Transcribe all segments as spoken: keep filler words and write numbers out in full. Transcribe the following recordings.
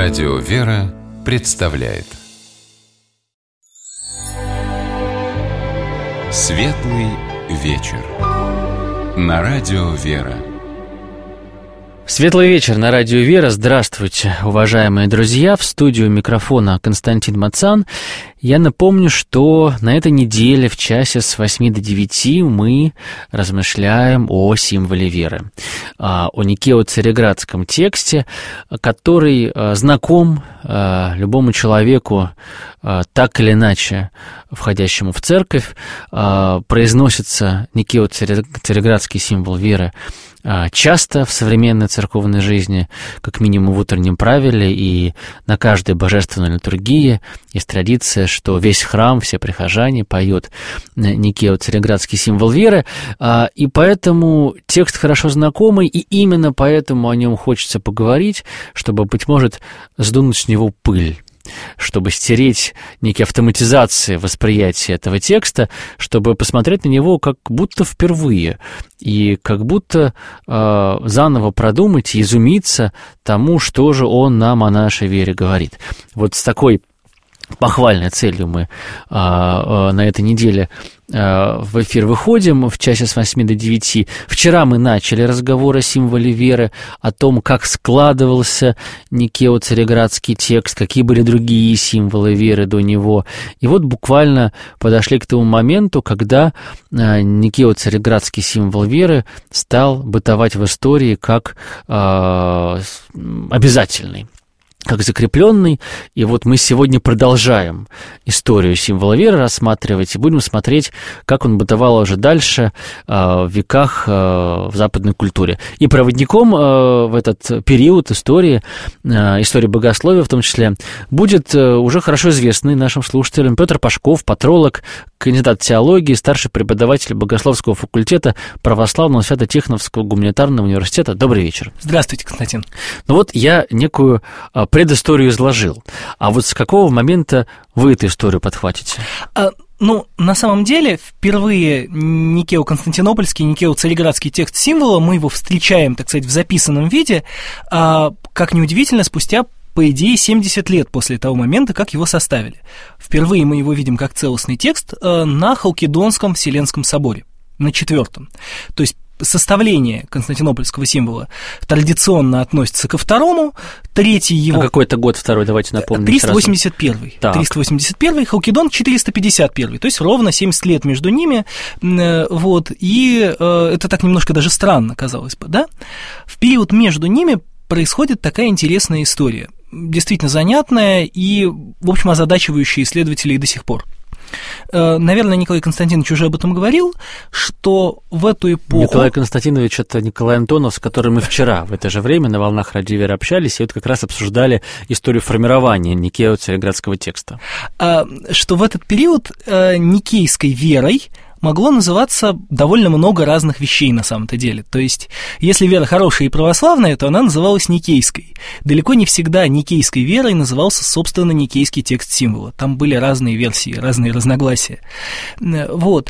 Радио «Вера» представляет Светлый вечер на Радио «Вера». Светлый вечер на Радио «Вера». Здравствуйте, уважаемые друзья. В студию микрофона Константин Мацан. Я напомню, что на этой неделе в часе с восьми до девяти мы размышляем о символе веры, о Никео-Цареградском тексте, который знаком любому человеку, так или иначе входящему в церковь. Произносится Никео-Цареградский символ веры часто в современной церковной жизни, как минимум в утреннем правиле, и на каждой божественной литургии есть традиция, что весь храм, все прихожане поют Никео-Цареградский символ веры, и поэтому текст хорошо знакомый, и именно поэтому о нем хочется поговорить, чтобы, быть может, сдунуть с него пыль, чтобы стереть некие автоматизации восприятия этого текста, чтобы посмотреть на него как будто впервые, и как будто э, заново продумать и изумиться тому, что же он нам о нашей вере говорит. Вот с такой похвальной целью мы а, а, на этой неделе а, в эфир выходим в часе с восьми до девяти. Вчера мы начали разговор о символе веры, о том, как складывался Никео-Цареградский текст, какие были другие символы веры до него. И вот буквально подошли к тому моменту, когда а, Никео-Цареградский символ веры стал бытовать в истории как а, обязательный, как закрепленный, и вот мы сегодня продолжаем историю символа веры рассматривать, и будем смотреть, как он бытовал уже дальше э, в веках э, в западной культуре. И проводником э, в этот период истории, э, истории богословия в том числе, будет э, уже хорошо известный нашим слушателям Петр Пашков, патролог, кандидат теологии, старший преподаватель богословского факультета Православного Свято-Тихоновского гуманитарного университета. Добрый вечер. Здравствуйте, Константин. Ну вот я некую э, предысторию изложил. А вот с какого момента вы эту историю подхватите? А, ну, на самом деле, впервые Никео-Константинопольский, Никео-Цареградский текст символа, мы его встречаем, так сказать, в записанном виде, а, как неудивительно, спустя, по идее, семьдесят лет после того момента, как его составили. Впервые мы его видим как целостный текст а, на Халкидонском Вселенском соборе, на четвертом. То есть составление константинопольского символа традиционно относится ко второму, третий его... А какой-то год второй, давайте напомним. триста восемьдесят первый. Так. триста восемьдесят первый, Халкидон четыреста пятьдесят первый, то есть ровно семьдесят лет между ними, вот, и э, это так немножко даже странно, казалось бы, да? В период между ними происходит такая интересная история, действительно занятная и, в общем, озадачивающая исследователей до сих пор. Наверное, Николай Константинович уже об этом говорил, что в эту эпоху... Николай Константинович – это Николай Антонов, с которым мы вчера в это же время на «Волнах Радио Веры» общались, и вот как раз обсуждали историю формирования Никео-Цареградского текста. Что в этот период никейской верой могло называться довольно много разных вещей на самом-то деле. То есть, если вера хорошая и православная, то она называлась никейской. Далеко не всегда никейской верой назывался, собственно, никейский текст символа. Там были разные версии, разные разногласия. Вот.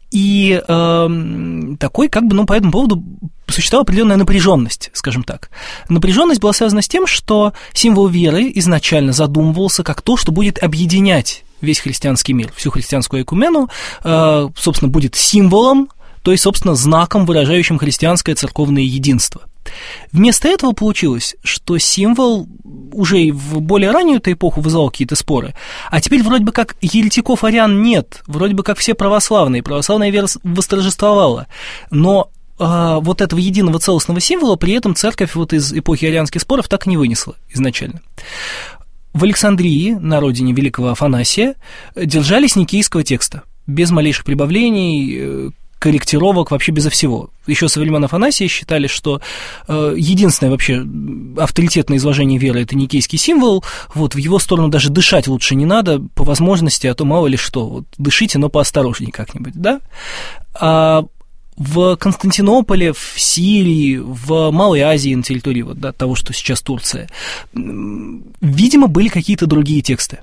И э, такой, как бы, ну, по этому поводу существовала определенная напряженность, скажем так. Напряженность была связана с тем, что символ веры изначально задумывался как то, что будет объединять весь христианский мир, всю христианскую экумену, э, собственно, будет символом, то есть, собственно, знаком, выражающим христианское церковное единство. Вместо этого получилось, что символ уже и в более раннюю эпоху вызывал какие-то споры, а теперь вроде бы как еретиков-ариан нет, вроде бы как все православные, православная вера восторжествовала, но а, вот этого единого целостного символа при этом церковь вот из эпохи арианских споров так и не вынесла изначально. В Александрии, на родине великого Афанасия, держались никейского текста, без малейших прибавлений, корректировок, вообще безо всего. Еще со времен Афанасия считали, что э, единственное вообще авторитетное изложение веры – это никейский символ, вот, в его сторону даже дышать лучше не надо, по возможности, а то мало ли что, вот, дышите, но поосторожнее как-нибудь, да? А в Константинополе, в Сирии, в Малой Азии, на территории вот, да, того, что сейчас Турция, видимо, были какие-то другие тексты.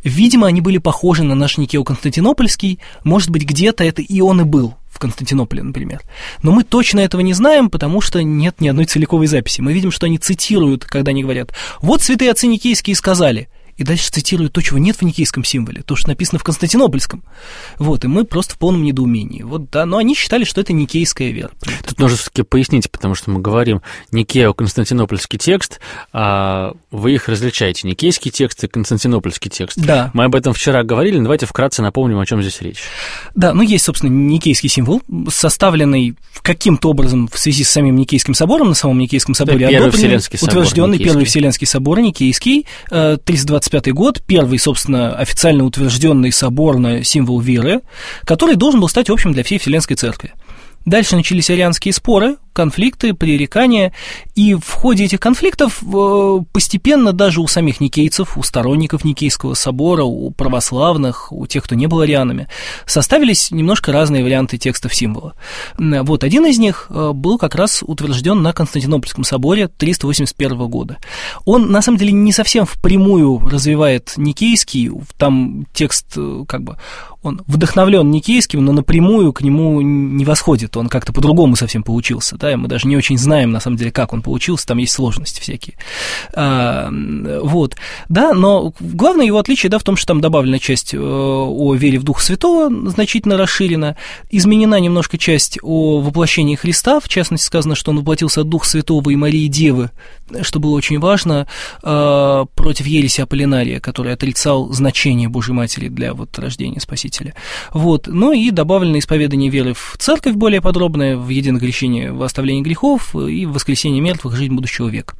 Видимо, они были похожи на наш Никео-Константинопольский, может быть, где-то это и он и был, в Константинополе, например. Но мы точно этого не знаем, потому что нет ни одной целиковой записи. Мы видим, что они цитируют, когда они говорят: «Вот святые отцы никейские сказали», и дальше цитируют то, чего нет в никейском символе, то, что написано в константинопольском. Вот, и мы просто в полном недоумении. Вот, да, но они считали, что это никейская вера. Тут нужно все-таки пояснить, потому что мы говорим Никео-Константинопольский текст, а вы их различаете, никейский текст и константинопольский текст. Да. Мы об этом вчера говорили, но давайте вкратце напомним, о чем здесь речь. Да, ну есть, собственно, никейский символ, составленный каким-то образом в связи с самим Никейским собором, на самом Никейском соборе, Первый Вселенский собор, утвержденный Никейский. Первый Вселенский собор Никейский, триста двадцать пятый год, первый, собственно, официально утвержденный соборный символ веры, который должен был стать общим для всей Вселенской Церкви. Дальше начались арианские споры, конфликты, пререкания, и в ходе этих конфликтов постепенно даже у самих никейцев, у сторонников Никейского собора, у православных, у тех, кто не был арианами, составились немножко разные варианты текстов символа. Вот один из них был как раз утвержден на Константинопольском соборе триста восемьдесят первого года. Он, на самом деле, не совсем впрямую развивает никейский, там текст как бы... Он вдохновлен никейским, но напрямую к нему не восходит, он как-то по-другому совсем получился, да, и мы даже не очень знаем, на самом деле, как он получился, там есть сложности всякие. А, вот, да, но главное его отличие, да, в том, что там добавлена часть о вере в Духа Святого, значительно расширена, изменена немножко часть о воплощении Христа, в частности, сказано, что он воплотился от Духа Святого и Марии Девы, что было очень важно, против ереси Аполлинария, который отрицал значение Божьей Матери для вот рождения Спасителя. Вот. Ну и добавлено исповедание веры в церковь более подробное, в единое крещение, в оставление грехов и в воскресение мертвых, жизнь будущего века.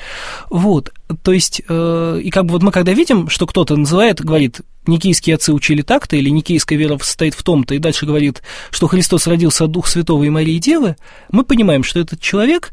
Вот, то есть, э, и как бы вот мы когда видим, что кто-то называет, говорит, никейские отцы учили так-то, или никейская вера состоит в том-то, и дальше говорит, что Христос родился от Духа Святого и Марии Девы, мы понимаем, что этот человек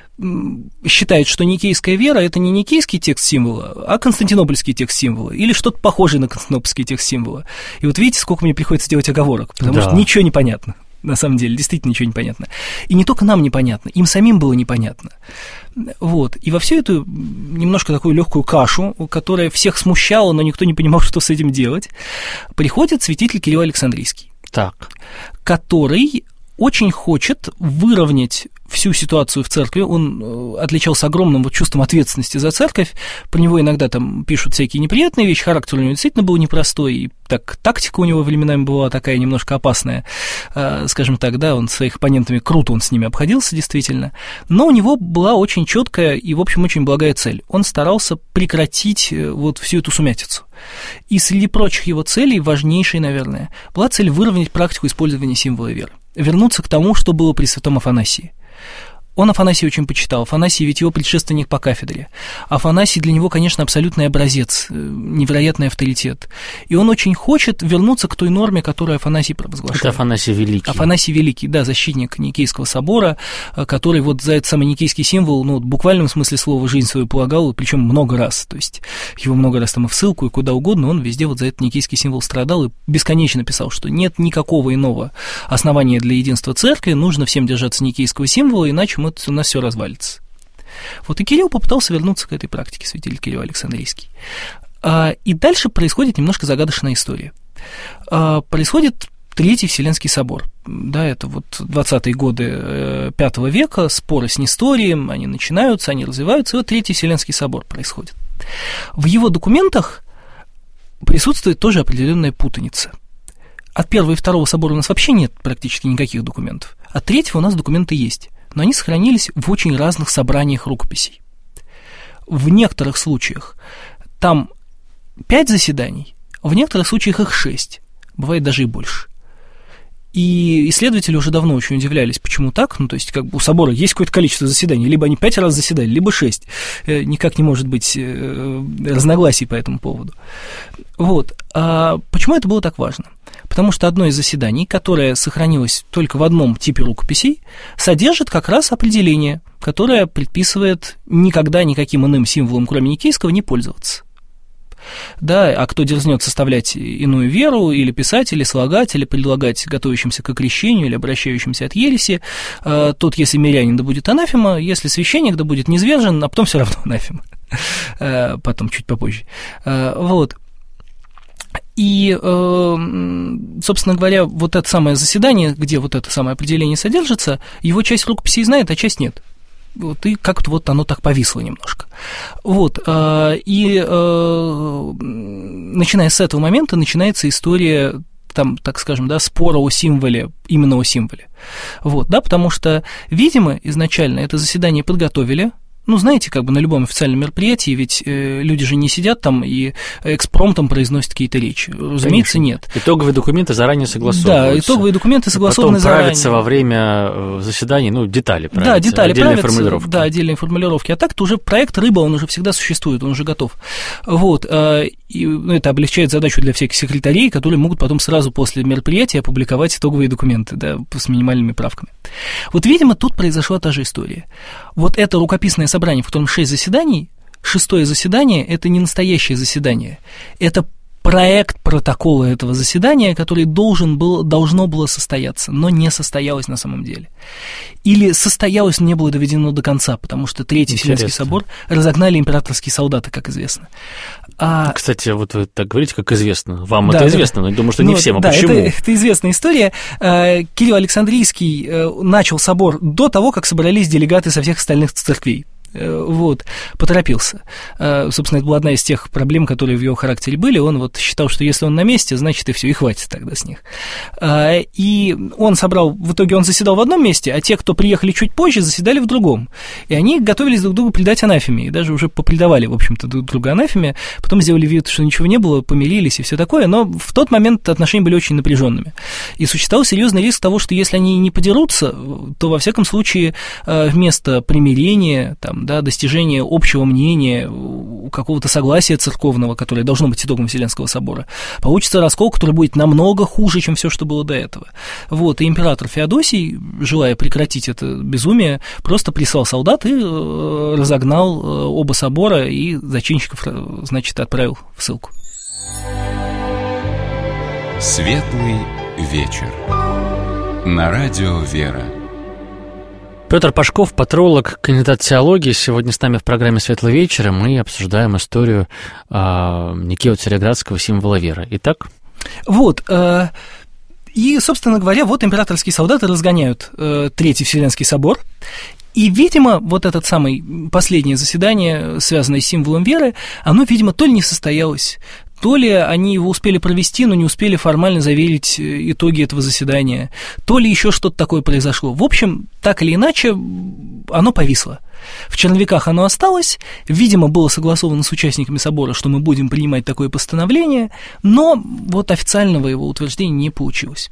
считает, что никейская вера – это не никейский текст символа, а константинопольский текст символа, или что-то похожее на константинопольский текст символа. И вот видите, сколько мне приходится делать оговорок, потому да. что ничего не понятно, на самом деле, действительно ничего не понятно. И не только нам непонятно, им самим было непонятно. Вот. И во всю эту немножко такую легкую кашу, которая всех смущала, но никто не понимал, что с этим делать, приходит святитель Кирилл Александрийский, так. который очень хочет выровнять всю ситуацию в церкви. Он отличался огромным вот чувством ответственности за церковь. Про него иногда там пишут всякие неприятные вещи. Характер у него действительно был непростой. И так, тактика у него временами была такая немножко опасная. Скажем так, да, он с своих оппонентами круто он с ними обходился действительно. Но у него была очень четкая и, в общем, очень благая цель. Он старался прекратить вот всю эту сумятицу. И среди прочих его целей, важнейшей, наверное, была цель выровнять практику использования символа веры. Вернуться к тому, что было при святом Афанасии. Он Афанасия очень почитал. Афанасий ведь его предшественник по кафедре. Афанасий для него, конечно, абсолютный образец, невероятный авторитет. И он очень хочет вернуться к той норме, которую Афанасий провозглашал. Это Афанасий Великий. Афанасий Великий, да, защитник Никейского собора, который вот за этот самый никейский символ, ну, в буквальном смысле слова, жизнь свою полагал, причем много раз. То есть его много раз там и в ссылку, и куда угодно, он везде вот за этот никейский символ страдал и бесконечно писал, что нет никакого иного основания для единства церкви, нужно всем держаться никейского символа, иначе мы у нас все развалится. Вот и Кирилл попытался вернуться к этой практике, святитель Кирилл Александрийский. И дальше происходит немножко загадочная история. Происходит Третий Вселенский собор. Да, это вот двадцатые годы пятого века, споры с Несторием, они начинаются, они развиваются, и вот Третий Вселенский собор происходит. В его документах присутствует тоже определенная путаница. От первого и второго собора у нас вообще нет практически никаких документов. От третьего у нас документы есть, но они сохранились в очень разных собраниях рукописей. В некоторых случаях там пять заседаний, в некоторых случаях их шесть, бывает даже и больше. И исследователи уже давно очень удивлялись, почему так. Ну, то есть, как бы у собора есть какое-то количество заседаний, либо они пять раз заседали, либо шесть. Никак не может быть разногласий по этому поводу. Вот. А почему это было так важно? Потому что одно из заседаний, которое сохранилось только в одном типе рукописей, содержит как раз определение, которое предписывает никогда никаким иным символом, кроме никейского, не пользоваться. Да, а кто дерзнет составлять иную веру, или писать, или слагать, или предлагать готовящимся к крещению, или обращающимся от ереси, тот, если мирянин, да будет анафема, если священник, да будет низвержен, а потом все равно анафема, потом чуть попозже. Вот. И, собственно говоря, вот это самое заседание, где вот это самое определение содержится, его часть рукописи знает, а часть нет. Вот, и как-то вот оно так повисло немножко. Вот, и начиная с этого момента начинается история, там, так скажем, да, спора о символе, именно о символе. Вот, да, потому что, видимо, изначально это заседание подготовили. Ну, знаете, как бы на любом официальном мероприятии, ведь э, люди же не сидят там и экспромтом произносят какие-то речи. Разумеется, конечно. Нет. Итоговые документы заранее согласовываются. Да, итоговые документы согласованы заранее. Потом правятся во время заседаний, ну, детали правятся. Да, детали отдельные правятся, формулировки. Да, отдельные формулировки. А так-то уже проект «Рыба», он уже всегда существует, он уже готов. Вот, э, и, ну, это облегчает задачу для всех секретарей, которые могут потом сразу после мероприятия опубликовать итоговые документы, да, с минимальными правками. Вот, видимо, тут произошла та же история. Вот это рукописное собрание, в котором шесть заседаний, шестое заседание – это не настоящее заседание, это проект протокола этого заседания, который должен был, должно было состояться, но не состоялось на самом деле. Или состоялось, но не было доведено до конца, потому что Третий Вселенский собор разогнали императорские солдаты, как известно. А... Кстати, вот вы так говорите, как известно. Вам да, это да. известно, но я думаю, что не ну, всем. А да, почему? Это, это известная история. Кирилл Александрийский начал собор до того, как собрались делегаты со всех остальных церквей. Вот, поторопился. Собственно, это была одна из тех проблем, которые в его характере были. Он вот считал, что если он на месте, значит и все, и хватит тогда с них. И он собрал, в итоге он заседал в одном месте, а те, кто приехали чуть позже, заседали в другом. И они готовились друг другу предать анафеме, и даже уже попредавали, в общем-то, друг друга анафеме, потом сделали вид, что ничего не было, помирились и все такое, но в тот момент отношения были очень напряженными. И существовал серьезный риск того, что если они не подерутся, то, во всяком случае, вместо примирения, там, да, достижения общего мнения, какого-то согласия церковного, которое должно быть итогом Вселенского собора, получится раскол, который будет намного хуже, чем все, что было до этого. Вот, и император Феодосий, желая прекратить это безумие, просто прислал солдат и разогнал оба собора и зачинщиков, значит, отправил в ссылку. Светлый вечер. На радио «Вера». Петр Пашков, патролог, кандидат теологии. Сегодня с нами в программе «Светлый вечер» мы обсуждаем историю э, Никео-Цареградского символа веры. Итак? Вот, э, и, собственно говоря, вот императорские солдаты разгоняют э, Третий Вселенский собор, и, видимо, вот это самое последнее заседание, связанное с символом веры, оно, видимо, то ли не состоялось, то ли они его успели провести, но не успели формально заверить итоги этого заседания, то ли еще что-то такое произошло. В общем, так или иначе, оно повисло. В черновиках оно осталось, видимо, было согласовано с участниками собора, что мы будем принимать такое постановление, но вот официального его утверждения не получилось.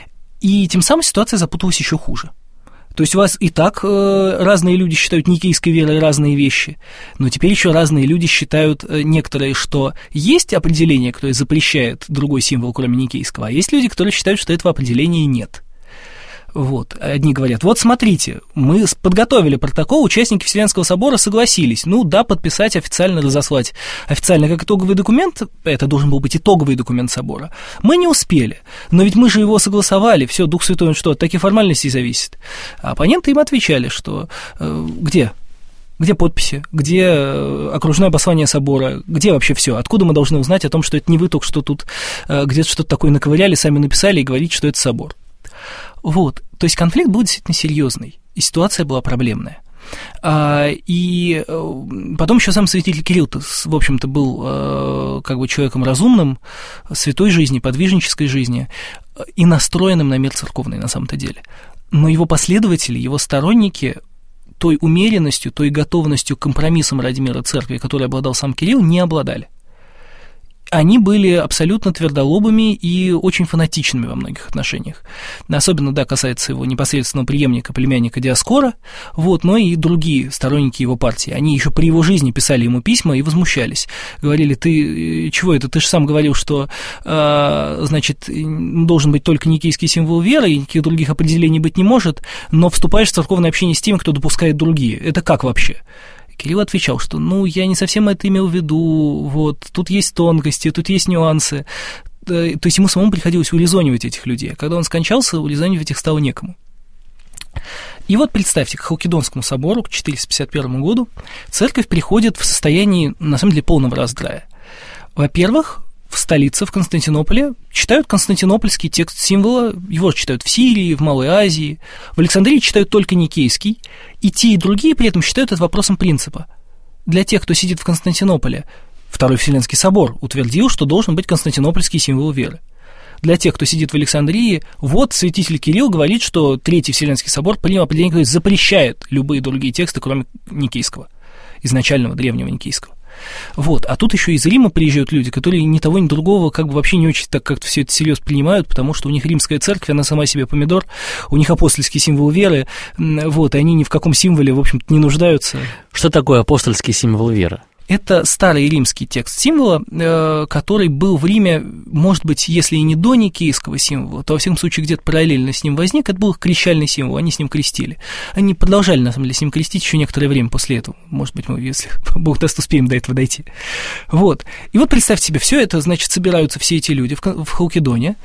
И тем самым ситуация запуталась еще хуже. То есть у вас и так э, разные люди считают никейской верой разные вещи, но теперь еще разные люди считают э, некоторые, что есть определение, которое запрещает другой символ, кроме никейского, а есть люди, которые считают, что этого определения нет. Вот. Одни говорят, вот смотрите, мы подготовили протокол, участники Вселенского собора согласились, ну да, подписать, официально разослать. Официально как итоговый документ, это должен был быть итоговый документ собора, мы не успели, но ведь мы же его согласовали, все, Дух Святой, он что, от таких формальностей зависит. А оппоненты им отвечали, что э, где? Где подписи? Где окружное послание собора? Где вообще все? Откуда мы должны узнать о том, что это не вы только что тут э, где-то что-то такое наковыряли, сами написали и говорите, что это собор? Вот, то есть конфликт был действительно серьезный, и ситуация была проблемная. А, и потом еще сам святитель Кирилл, в общем-то, был а, как бы человеком разумным, святой жизни, подвижнической жизни и настроенным на мир церковный на самом-то деле. Но его последователи, его сторонники той умеренностью, той готовностью к компромиссам ради мира церкви, которой обладал сам Кирилл, не обладали. Они были абсолютно твердолобыми и очень фанатичными во многих отношениях. Особенно, да, касается его непосредственного преемника, племянника Диоскора, вот, но и другие сторонники его партии. Они еще при его жизни писали ему письма и возмущались. Говорили, ты чего это, ты же сам говорил, что, э, значит, должен быть только никейский символ веры, и никаких других определений быть не может, но вступаешь в церковное общение с теми, кто допускает другие. Это как вообще? Кирилл отвечал, что, ну, я не совсем это имел в виду, вот, тут есть тонкости, тут есть нюансы. То есть ему самому приходилось урезонивать этих людей. А когда он скончался, урезонивать их стало некому. И вот представьте, к Халкидонскому собору, к четыреста пятьдесят первому году, церковь приходит в состоянии, на самом деле, полного раздрая. Во-первых, в столице, в Константинополе, читают константинопольский текст символа, его читают в Сирии, в Малой Азии, в Александрии читают только никейский, и те, и другие при этом считают это вопросом принципа. Для тех, кто сидит в Константинополе, Второй Вселенский собор утвердил, что должен быть константинопольский символ веры. Для тех, кто сидит в Александрии, вот святитель Кирилл говорит, что Третий Вселенский собор принял определение, которое запрещает любые другие тексты, кроме никейского, изначального древнего никейского. Вот. А тут еще из Рима приезжают люди, которые ни того, ни другого как бы вообще не очень так как-то все это всерьез принимают, потому что у них римская церковь, она сама себе помидор, у них апостольский символ веры, вот, и они ни в каком символе, в общем-то, не нуждаются. Что такое апостольский символ веры? Это старый римский текст символа, который был в Риме, может быть, если и не до никейского символа, то, во всяком случае, где-то параллельно с ним возник. Это был их крещальный символ, они с ним крестили. Они продолжали, на самом деле, с ним крестить еще некоторое время после этого. Может быть, мы, если Бог даст, успеем до этого дойти. Вот. И вот представьте себе, все это, значит, собираются все эти люди в, в Халкидоне,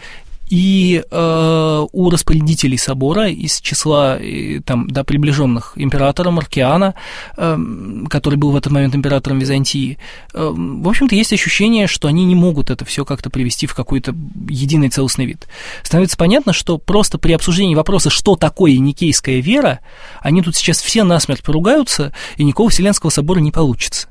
и э, у распорядителей собора из числа э, там, да, приближенных императора Маркиана, э, который был в этот момент императором Византии, э, в общем-то, есть ощущение, что они не могут это все как-то привести в какой-то единый целостный вид. Становится понятно, что просто при обсуждении вопроса, что такое никейская вера, они тут сейчас все насмерть поругаются, и никакого Вселенского собора не получится.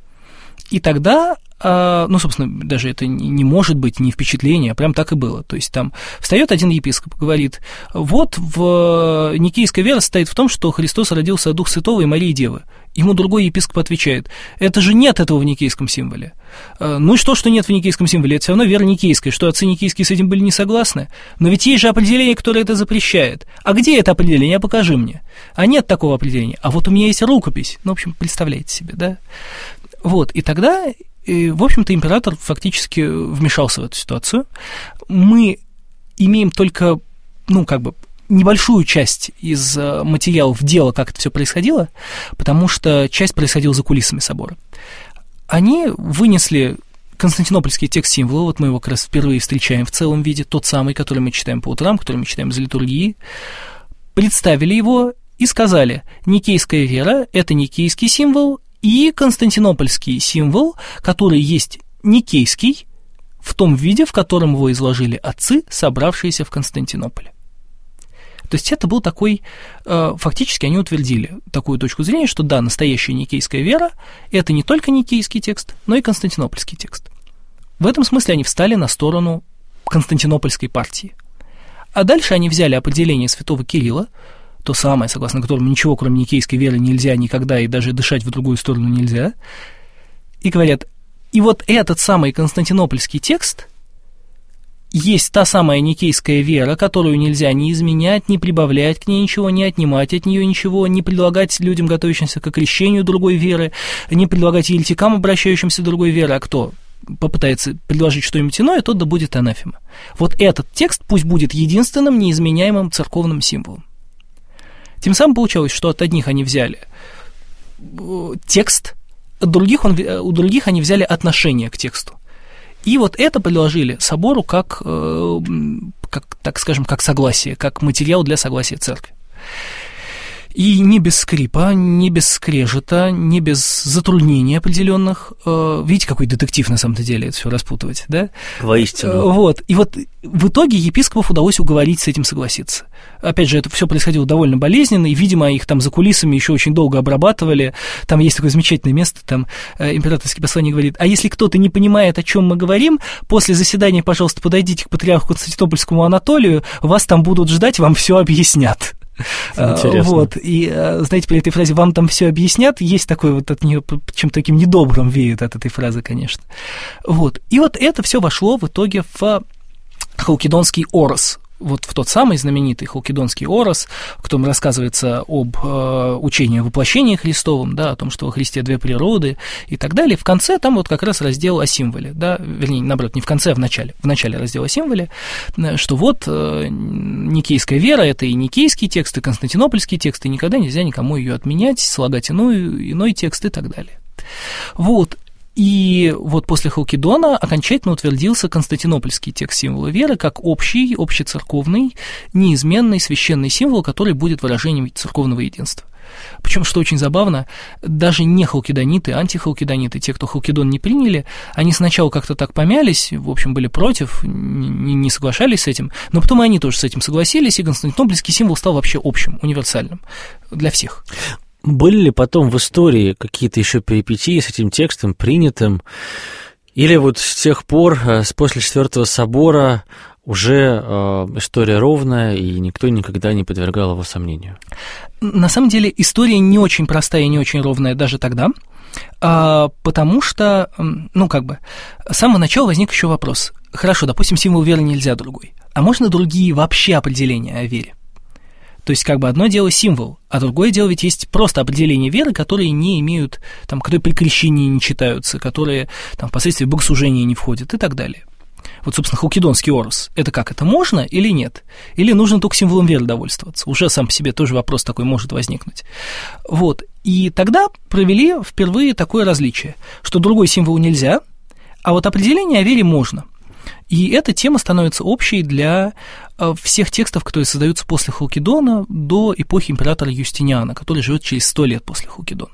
И тогда, ну, собственно, даже это не может быть не впечатление, а прям так и было. То есть там встает один епископ, говорит, вот в никейская вера состоит в том, что Христос родился от Духа Святого и Марии Девы. Ему другой епископ отвечает, это же нет этого в никейском символе. Ну и что, что нет в никейском символе? Это все равно вера никейская, что отцы никейские с этим были не согласны. Но ведь есть же определение, которое это запрещает. А где это определение? Покажи мне. А нет такого определения. А вот у меня есть рукопись. Ну, в общем, представляете себе, да? Вот, и тогда, в общем-то, император фактически вмешался в эту ситуацию. Мы имеем только, ну, как бы, небольшую часть из материалов дела, как это все происходило, потому что часть происходила за кулисами собора. Они вынесли константинопольский текст символа, вот мы его как раз впервые встречаем в целом виде, тот самый, который мы читаем по утрам, который мы читаем за литургии, представили его и сказали, никейская вера – это никейский символ, и константинопольский символ, который есть никейский, в том виде, в котором его изложили отцы, собравшиеся в Константинополе. То есть это был такой, фактически они утвердили такую точку зрения, что да, настоящая никейская вера – это не только никейский текст, но и константинопольский текст. В этом смысле они встали на сторону константинопольской партии. А дальше они взяли определение святого Кирилла, то самое, согласно которому ничего, кроме никейской веры, нельзя никогда, и даже дышать в другую сторону нельзя, и говорят, и вот этот самый константинопольский текст есть та самая никейская вера, которую нельзя ни изменять, ни прибавлять к ней ничего, ни отнимать от нее ничего, ни предлагать людям, готовящимся к окрещению другой веры, ни предлагать еретикам, обращающимся к другой веры, а кто попытается предложить что-нибудь иное, тот да будет анафема. Вот этот текст пусть будет единственным неизменяемым церковным символом. Тем самым получалось, что от одних они взяли текст, от других он, у других они взяли отношение к тексту. И вот это предложили собору как, как, так скажем, как согласие, как материал для согласия церкви. И не без скрипа, не без скрежета, не без затруднений определенных. Видите, какой детектив на самом-то деле это все распутывать, да? Воистину. Вот. И вот в итоге епископов удалось уговорить с этим согласиться. Опять же, это все происходило довольно болезненно, и, видимо, их там за кулисами еще очень долго обрабатывали. Там есть такое замечательное место, там императорский посланник говорит, а если кто-то не понимает, о чем мы говорим, после заседания, пожалуйста, подойдите к патриарху Константинопольскому Анатолию, вас там будут ждать, вам все объяснят. Интересно. Вот, и, знаете, при этой фразе «вам там все объяснят», есть такой вот от нее чем-то таким недобрым веет от этой фразы, конечно. Вот, и вот это все вошло в итоге в халкидонский орос, вот в тот самый знаменитый халкидонский орос, в котором рассказывается об э, учении о воплощении Христовом, да, о том, что во Христе две природы и так далее. В конце там вот как раз раздел о символе, да, вернее, наоборот, не в конце, а в начале. В начале раздел о символе, что вот э, никейская вера – это и никейский текст, и константинопольский текст, и никогда нельзя никому ее отменять, слагать иной, иной текст и так далее. Вот. И вот после Халкидона окончательно утвердился константинопольский текст символа веры как общий, общецерковный, неизменный священный символ, который будет выражением церковного единства. Причем, что очень забавно, даже не халкидониты, антихалкидониты, те, кто халкидон не приняли, они сначала как-то так помялись, в общем, были против, не, не соглашались с этим, но потом и они тоже с этим согласились, и константинопольский символ стал вообще общим, универсальным для всех. Были ли потом в истории какие-то еще перипетии с этим текстом принятым? Или вот с тех пор, после Четвертого собора, уже э, история ровная, и никто никогда не подвергал его сомнению? На самом деле история не очень простая и не очень ровная даже тогда, а, потому что, ну, как бы, с самого начала возник еще вопрос. Хорошо, допустим, символ веры нельзя другой, а можно другие вообще определения о вере? То есть, как бы, одно дело символ, а другое дело ведь есть просто определения веры, которые не имеют, там, которые при крещении не читаются, которые, там, впоследствии в богослужение не входят и так далее. Вот, собственно, халкидонский орус. Это как, это можно или нет? Или нужно только символом веры довольствоваться? Уже сам по себе тоже вопрос такой может возникнуть. Вот, и тогда провели впервые такое различие, что другой символ нельзя, а вот определение о вере можно. И эта тема становится общей для всех текстов, которые создаются после Халкидона до эпохи императора Юстиниана, который живет через сто лет после Халкидона.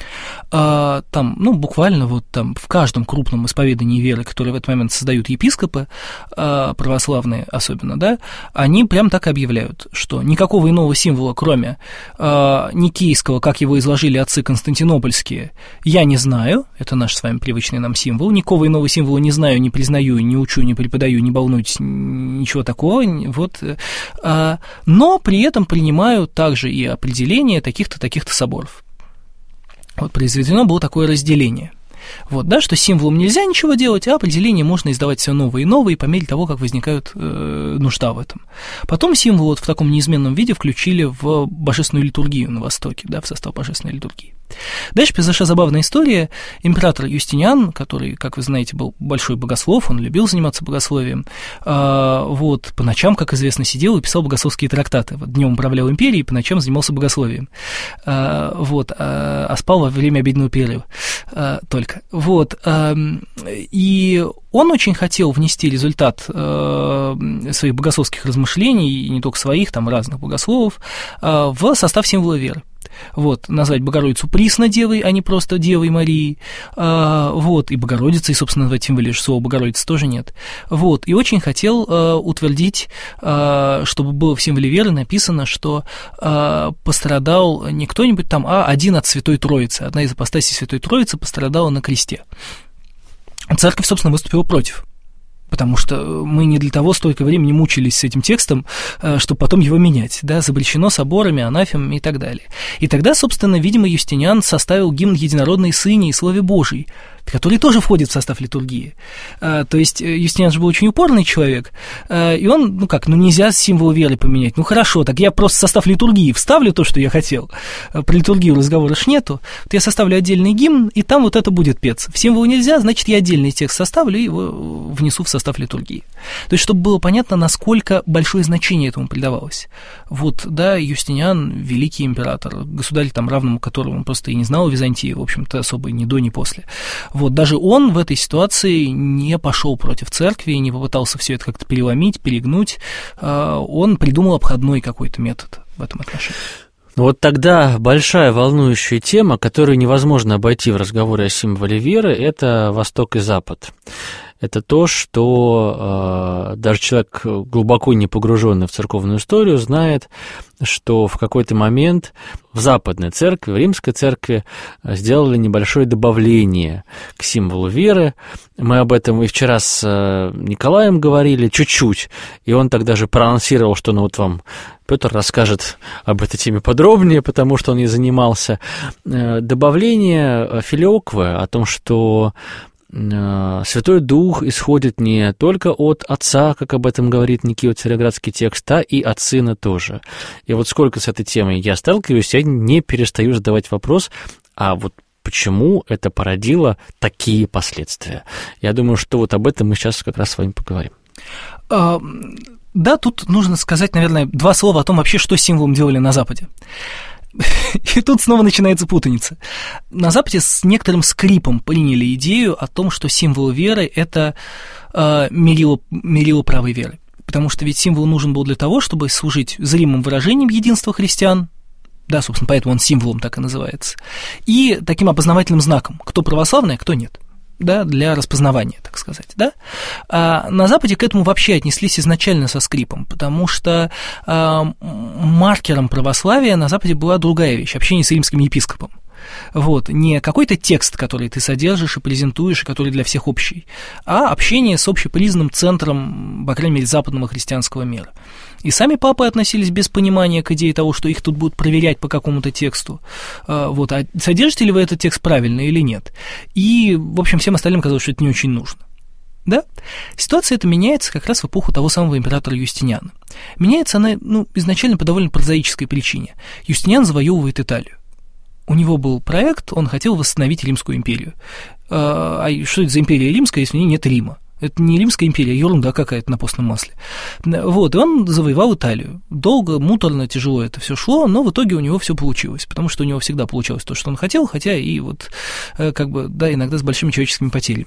Там, ну, буквально вот там в каждом крупном исповедании веры, которое в этот момент создают епископы, православные особенно, да, они прям так и объявляют, что никакого иного символа, кроме никейского, как его изложили отцы константинопольские, я не знаю, это наш с вами привычный нам символ, никакого иного символа не знаю, не признаю, не учу, не преподаю, не волнуйтесь, ничего такого, вот, но при этом принимаю также и определение таких-то, таких-то соборов. Вот произведено было такое разделение. Вот, да, что с символом нельзя ничего делать, а определение можно издавать все новые и новые по мере того, как возникает э, нужда в этом. Потом символ вот в таком неизменном виде включили в божественную литургию на Востоке, да, в состав божественной литургии. Дальше произошла забавная история. Император Юстиниан, который, как вы знаете, был большой богослов, он любил заниматься богословием, э, вот, по ночам, как известно, сидел и писал богословские трактаты. Вот, днем управлял империей, по ночам занимался богословием. Э, вот, э, а спал во время обеденного перерыва э, только. Вот, э, и он очень хотел внести результат э, своих богословских размышлений, и не только своих, там, разных богословов, э, в состав символа веры. Вот, назвать Богородицу Приснодевой, а не просто Девой Марией, а, вот, и Богородицей, собственно, назвать, тем более, что слова Богородицы тоже нет, вот, и очень хотел а, утвердить, а, чтобы было в символе веры написано, что а, пострадал не кто-нибудь там, а один от Святой Троицы, одна из апостасий Святой Троицы пострадала на кресте. Церковь, собственно, выступила против. Потому что мы не для того столько времени мучились с этим текстом, чтобы потом его менять, да, запрещено соборами, анафемами и так далее. И тогда, собственно, видимо, Юстиниан составил гимн Единородной Сыне и Слове Божией, который тоже входит в состав литургии. То есть Юстиниан же был очень упорный человек, и он, ну как, ну нельзя символ веры поменять. Ну хорошо, так я просто в состав литургии вставлю то, что я хотел. Про литургию разговора ж нету. Вот я составлю отдельный гимн, и там вот это будет петься. В символ нельзя, значит, я отдельный текст составлю и его внесу в состав литургии. То есть, чтобы было понятно, насколько большое значение этому придавалось. Вот, да, Юстиниан, великий император, государь, там, равному которому он просто и не знал Византии, в общем-то, особо ни до, ни после. Вот, даже он в этой ситуации не пошел против церкви, не попытался все это как-то переломить, перегнуть, он придумал обходной какой-то метод в этом отношении. Вот тогда большая волнующая тема, которую невозможно обойти в разговоре о символе веры, это Восток и Запад. Это то, что э, даже человек, глубоко не погруженный в церковную историю, знает, что в какой-то момент в Западной церкви, в Римской церкви сделали небольшое добавление к символу веры. Мы об этом и вчера с Николаем говорили чуть-чуть, и он тогда же проанонсировал, что ну вот вам Петр расскажет об этой теме подробнее, потому что он и занимался. Добавление филиоквы о том, что Святой Дух исходит не только от Отца, как об этом говорит Никиот Цареградский текст, а и от Сына тоже. И вот сколько с этой темой я сталкиваюсь, я не перестаю задавать вопрос, а вот почему это породило такие последствия? Я думаю, что вот об этом мы сейчас как раз с вами поговорим. А, да, тут нужно сказать, наверное, два слова о том вообще, что с символом делали на Западе. И тут снова начинается путаница. На Западе с некоторым скрипом приняли идею о том, что символ веры – это э, мерило, мерило правой веры. Потому что ведь символ нужен был для того, чтобы служить зримым выражением единства христиан, Да, собственно, поэтому он символом так и называется. И таким опознавательным знаком, кто православный, а кто нет. Да, для распознавания, так сказать, да. А на Западе к этому вообще отнеслись изначально со скрипом, потому что а, маркером православия на Западе была другая вещь – общение с римским епископом. Вот, не какой-то текст, который ты содержишь и презентуешь, и который для всех общий, а общение с общепризнанным центром, по крайней мере, западного христианского мира. И сами папы относились без понимания к идее того, что их тут будут проверять по какому-то тексту. Вот, а содержите ли вы этот текст правильно или нет? И, в общем, всем остальным казалось, что это не очень нужно. Да? Ситуация эта меняется как раз в эпоху того самого императора Юстиниана. Меняется она, ну, изначально по довольно прозаической причине. Юстиниан завоевывает Италию. У него был проект, он хотел восстановить Римскую империю. А что это за империя римская, если у нее нет Рима? Это не Римская империя, ерунда какая-то на постном масле. Вот, и он завоевал Италию. Долго, муторно, тяжело это все шло, но в итоге у него все получилось, потому что у него всегда получалось то, что он хотел, хотя и вот, как бы, да, иногда с большими человеческими потерями.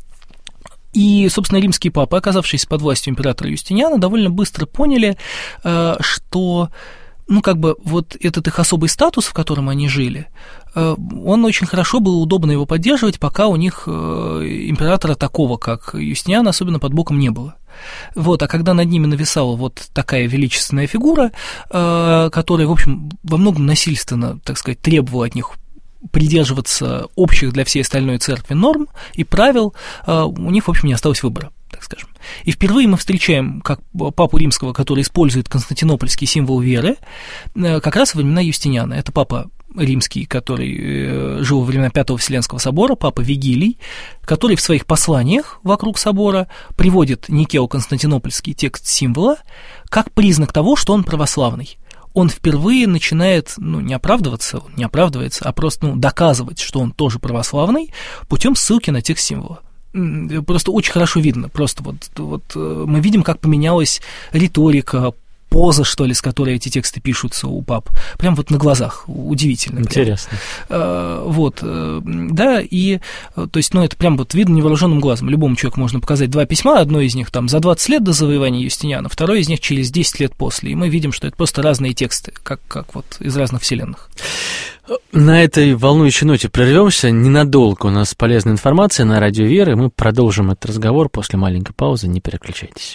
И, собственно, римские папы, оказавшись под властью императора Юстиниана, довольно быстро поняли, что... ну, как бы, вот этот их особый статус, в котором они жили, он очень хорошо, было удобно его поддерживать, пока у них императора такого, как Юстиниан, особенно под боком не было. Вот, а когда над ними нависала вот такая величественная фигура, которая, в общем, во многом насильственно, так сказать, требовала от них придерживаться общих для всей остальной церкви норм и правил, у них, в общем, не осталось выбора, так скажем. И впервые мы встречаем как папу римского, который использует константинопольский символ веры, как раз во времена Юстиниана. Это папа римский, который жил во времена Пятого Вселенского собора, папа Вигилий, который в своих посланиях вокруг собора приводит никео-константинопольский текст символа как признак того, что он православный. Он впервые начинает, ну, не оправдываться, он не оправдывается, а просто, ну, доказывать, что он тоже православный, путем ссылки на текст символа. Просто очень хорошо видно, просто вот, вот мы видим, как поменялась риторика, поза, что ли, с которой эти тексты пишутся у пап, прям вот на глазах, удивительно. Интересно. Прям. Вот, да, и, то есть, ну, это прям вот видно невооруженным глазом. Любому человеку можно показать два письма, одно из них там за двадцать лет до завоевания Юстиниана, второе из них через десять лет после, и мы видим, что это просто разные тексты, как, как вот из разных вселенных. На этой волнующей ноте прервемся ненадолго. У нас полезная информация на Радио Вера, и мы продолжим этот разговор после маленькой паузы. Не переключайтесь.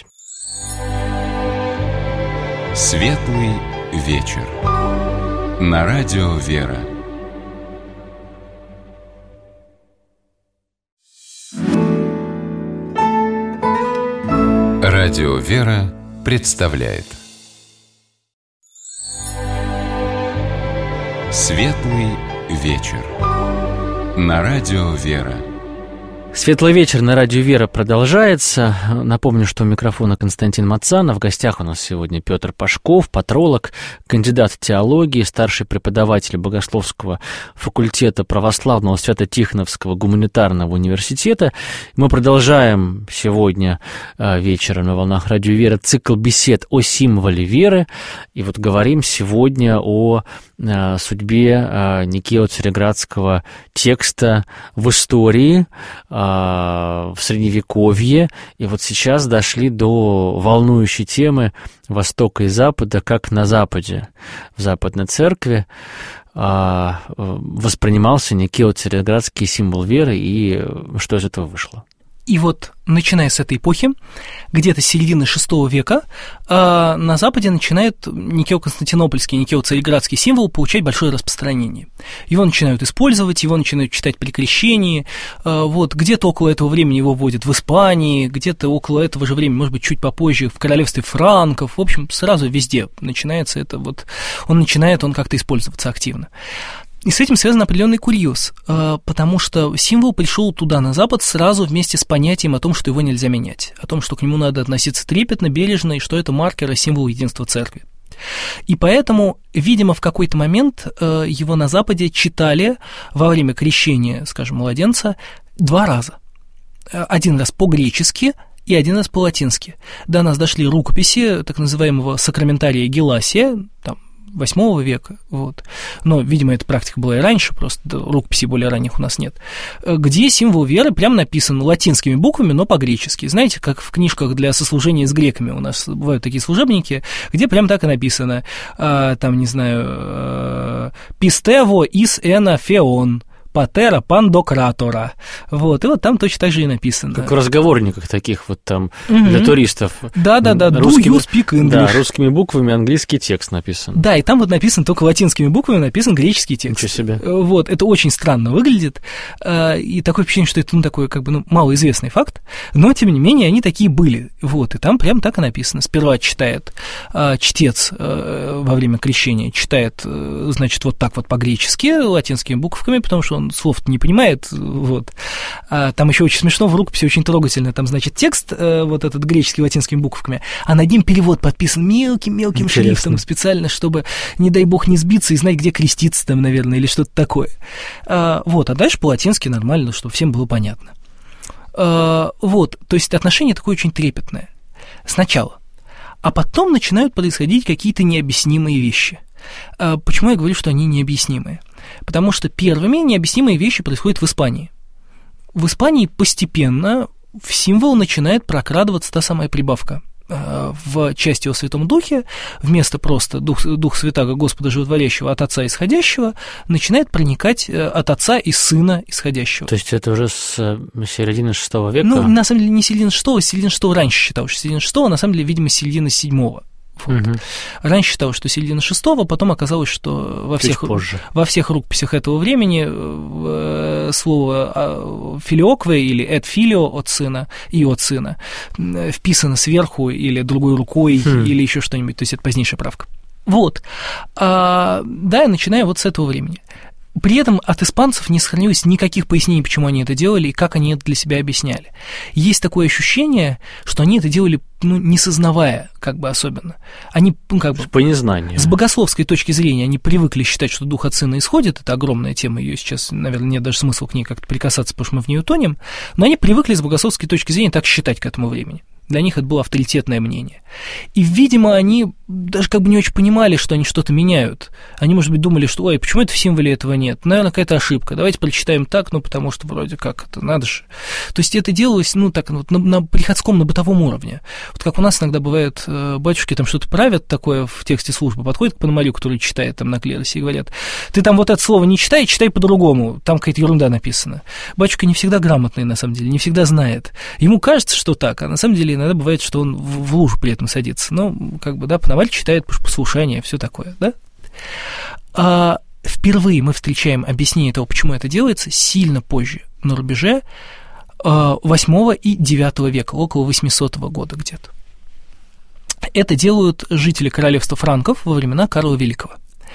Светлый вечер. На Радио Вера. Радио Вера представляет Светлый вечер. На Радио Вера. Светлый вечер на Радио Вера продолжается. Напомню, что у микрофона Константин Мацанов. В гостях у нас сегодня Петр Пашков, патролог, кандидат теологии, старший преподаватель Богословского факультета Православного Свято-Тихоновского гуманитарного университета. Мы продолжаем сегодня вечером на волнах Радио Вера цикл бесед о символе веры. И вот говорим сегодня о судьбе Никео-Цареградского текста в истории, в Средневековье, и вот сейчас дошли до волнующей темы Востока и Запада, как на Западе, в Западной Церкви воспринимался Никео-Цареградский символ веры, и что из этого вышло. И вот, начиная с этой эпохи, где-то с середины шестого века, э, на Западе начинает Никео-Константинопольский, Никео-Цареградский символ получать большое распространение. Его начинают использовать, его начинают читать при крещении. Э, вот, где-то около этого времени его вводят в Испании, где-то около этого же времени, может быть, чуть попозже, в королевстве франков. В общем, сразу везде начинается это вот, он начинает, он как-то использоваться активно. И с этим связан определенный курьез, потому что символ пришел туда, на Запад, сразу вместе с понятием о том, что его нельзя менять, о том, что к нему надо относиться трепетно, бережно, и что это маркер и символ единства церкви. И поэтому, видимо, в какой-то момент его на Западе читали во время крещения, скажем, младенца два раза. Один раз по-гречески и один раз по-латински. До нас дошли рукописи так называемого сакраментария Геласия, там, восьмого века, вот. Но, видимо, эта практика была и раньше, просто рукописей более ранних у нас нет, где символ веры прям написан латинскими буквами, но по-гречески. Знаете, как в книжках для сослужения с греками у нас бывают такие служебники, где прям так и написано, там, не знаю, «Пистево ис эна феон», «Патера пандократора». Вот, и вот там точно так же и написано. Как в разговорниках таких вот там угу. для туристов. Да-да-да, русскими, do you speak English? Да, русскими буквами английский текст написан. Да, и там вот написан только латинскими буквами, написан греческий текст. Ничего себе. Вот, это очень странно выглядит, и такое впечатление, что это, ну, такой, как бы, ну, малоизвестный факт, но, тем не менее, они такие были, вот, и там прям так и написано. Сперва читает чтец во время крещения, читает, значит, вот так вот по-гречески, латинскими буквами, потому что он слов не понимает, вот. А там еще очень смешно, в рукописи очень трогательно, там, значит, текст, вот этот греческий латинскими буквами, а над ним перевод подписан мелким-мелким шрифтом специально, чтобы, не дай бог, не сбиться и знать, где креститься там, наверное, или что-то такое. А, вот, а дальше по-латински нормально, чтобы всем было понятно. А, вот, то есть отношение такое очень трепетное сначала, а потом начинают происходить какие-то необъяснимые вещи. А, почему я говорю, что они необъяснимые? Потому что первыми необъяснимые вещи происходят в Испании. В Испании постепенно в символ начинает прокрадываться та самая прибавка. В части о Святом Духе вместо просто Дух, Дух Святаго Господа Животворящего от Отца исходящего начинает проникать от Отца и Сына исходящего. То есть это уже с середины шестого века? Ну, на самом деле, не середины шестого, середины шестого раньше считалось, что середина шестого, на самом деле, видимо, середина седьмого. Вот. Угу. Раньше считалось, что середина шестого, потом оказалось, что во всех, во всех рукописях этого времени э, слово «филиокве» или «эт филио» от сына и от сына вписано сверху или другой рукой, хм. или еще что-нибудь, то есть это позднейшая правка. Вот. А, да, я начинаю вот с этого времени. При этом от испанцев не сохранилось никаких пояснений, почему они это делали и как они это для себя объясняли. Есть такое ощущение, что они это делали, ну, не сознавая, как бы особенно. Они, ну, как бы... По незнанию. С богословской точки зрения они привыкли считать, что Дух от Сына исходит. Это огромная тема, ее сейчас, наверное, нет даже смысла к ней как-то прикасаться, потому что мы в нее утонем. Но они привыкли с богословской точки зрения так считать к этому времени. Для них это было авторитетное мнение. И, видимо, они даже как бы не очень понимали, что они что-то меняют. Они, может быть, думали, что, ой, почему это в символе этого нет? Наверное, какая-то ошибка. Давайте прочитаем так, ну, потому что вроде как это надо же. То есть это делалось, ну, так, вот, на, на приходском, на бытовом уровне. Вот как у нас иногда бывает, батюшки там что-то правят такое в тексте службы, подходят к пономарю, который читает там на клиросе, и говорят, ты там вот это слово не читай, читай по-другому, там какая-то ерунда написана. Батюшка не всегда грамотный, на самом деле, не всегда знает. Ему кажется, что так, а на самом деле иногда бывает, что он в лужу при этом садится. Ну, как бы, да, пономарь читает послушание, все такое, да? А впервые мы встречаем объяснение того, почему это делается, сильно позже, на рубеже восьмого и девятого века, около восьмисотого года где-то. Это делают жители королевства франков во времена Карла Великого.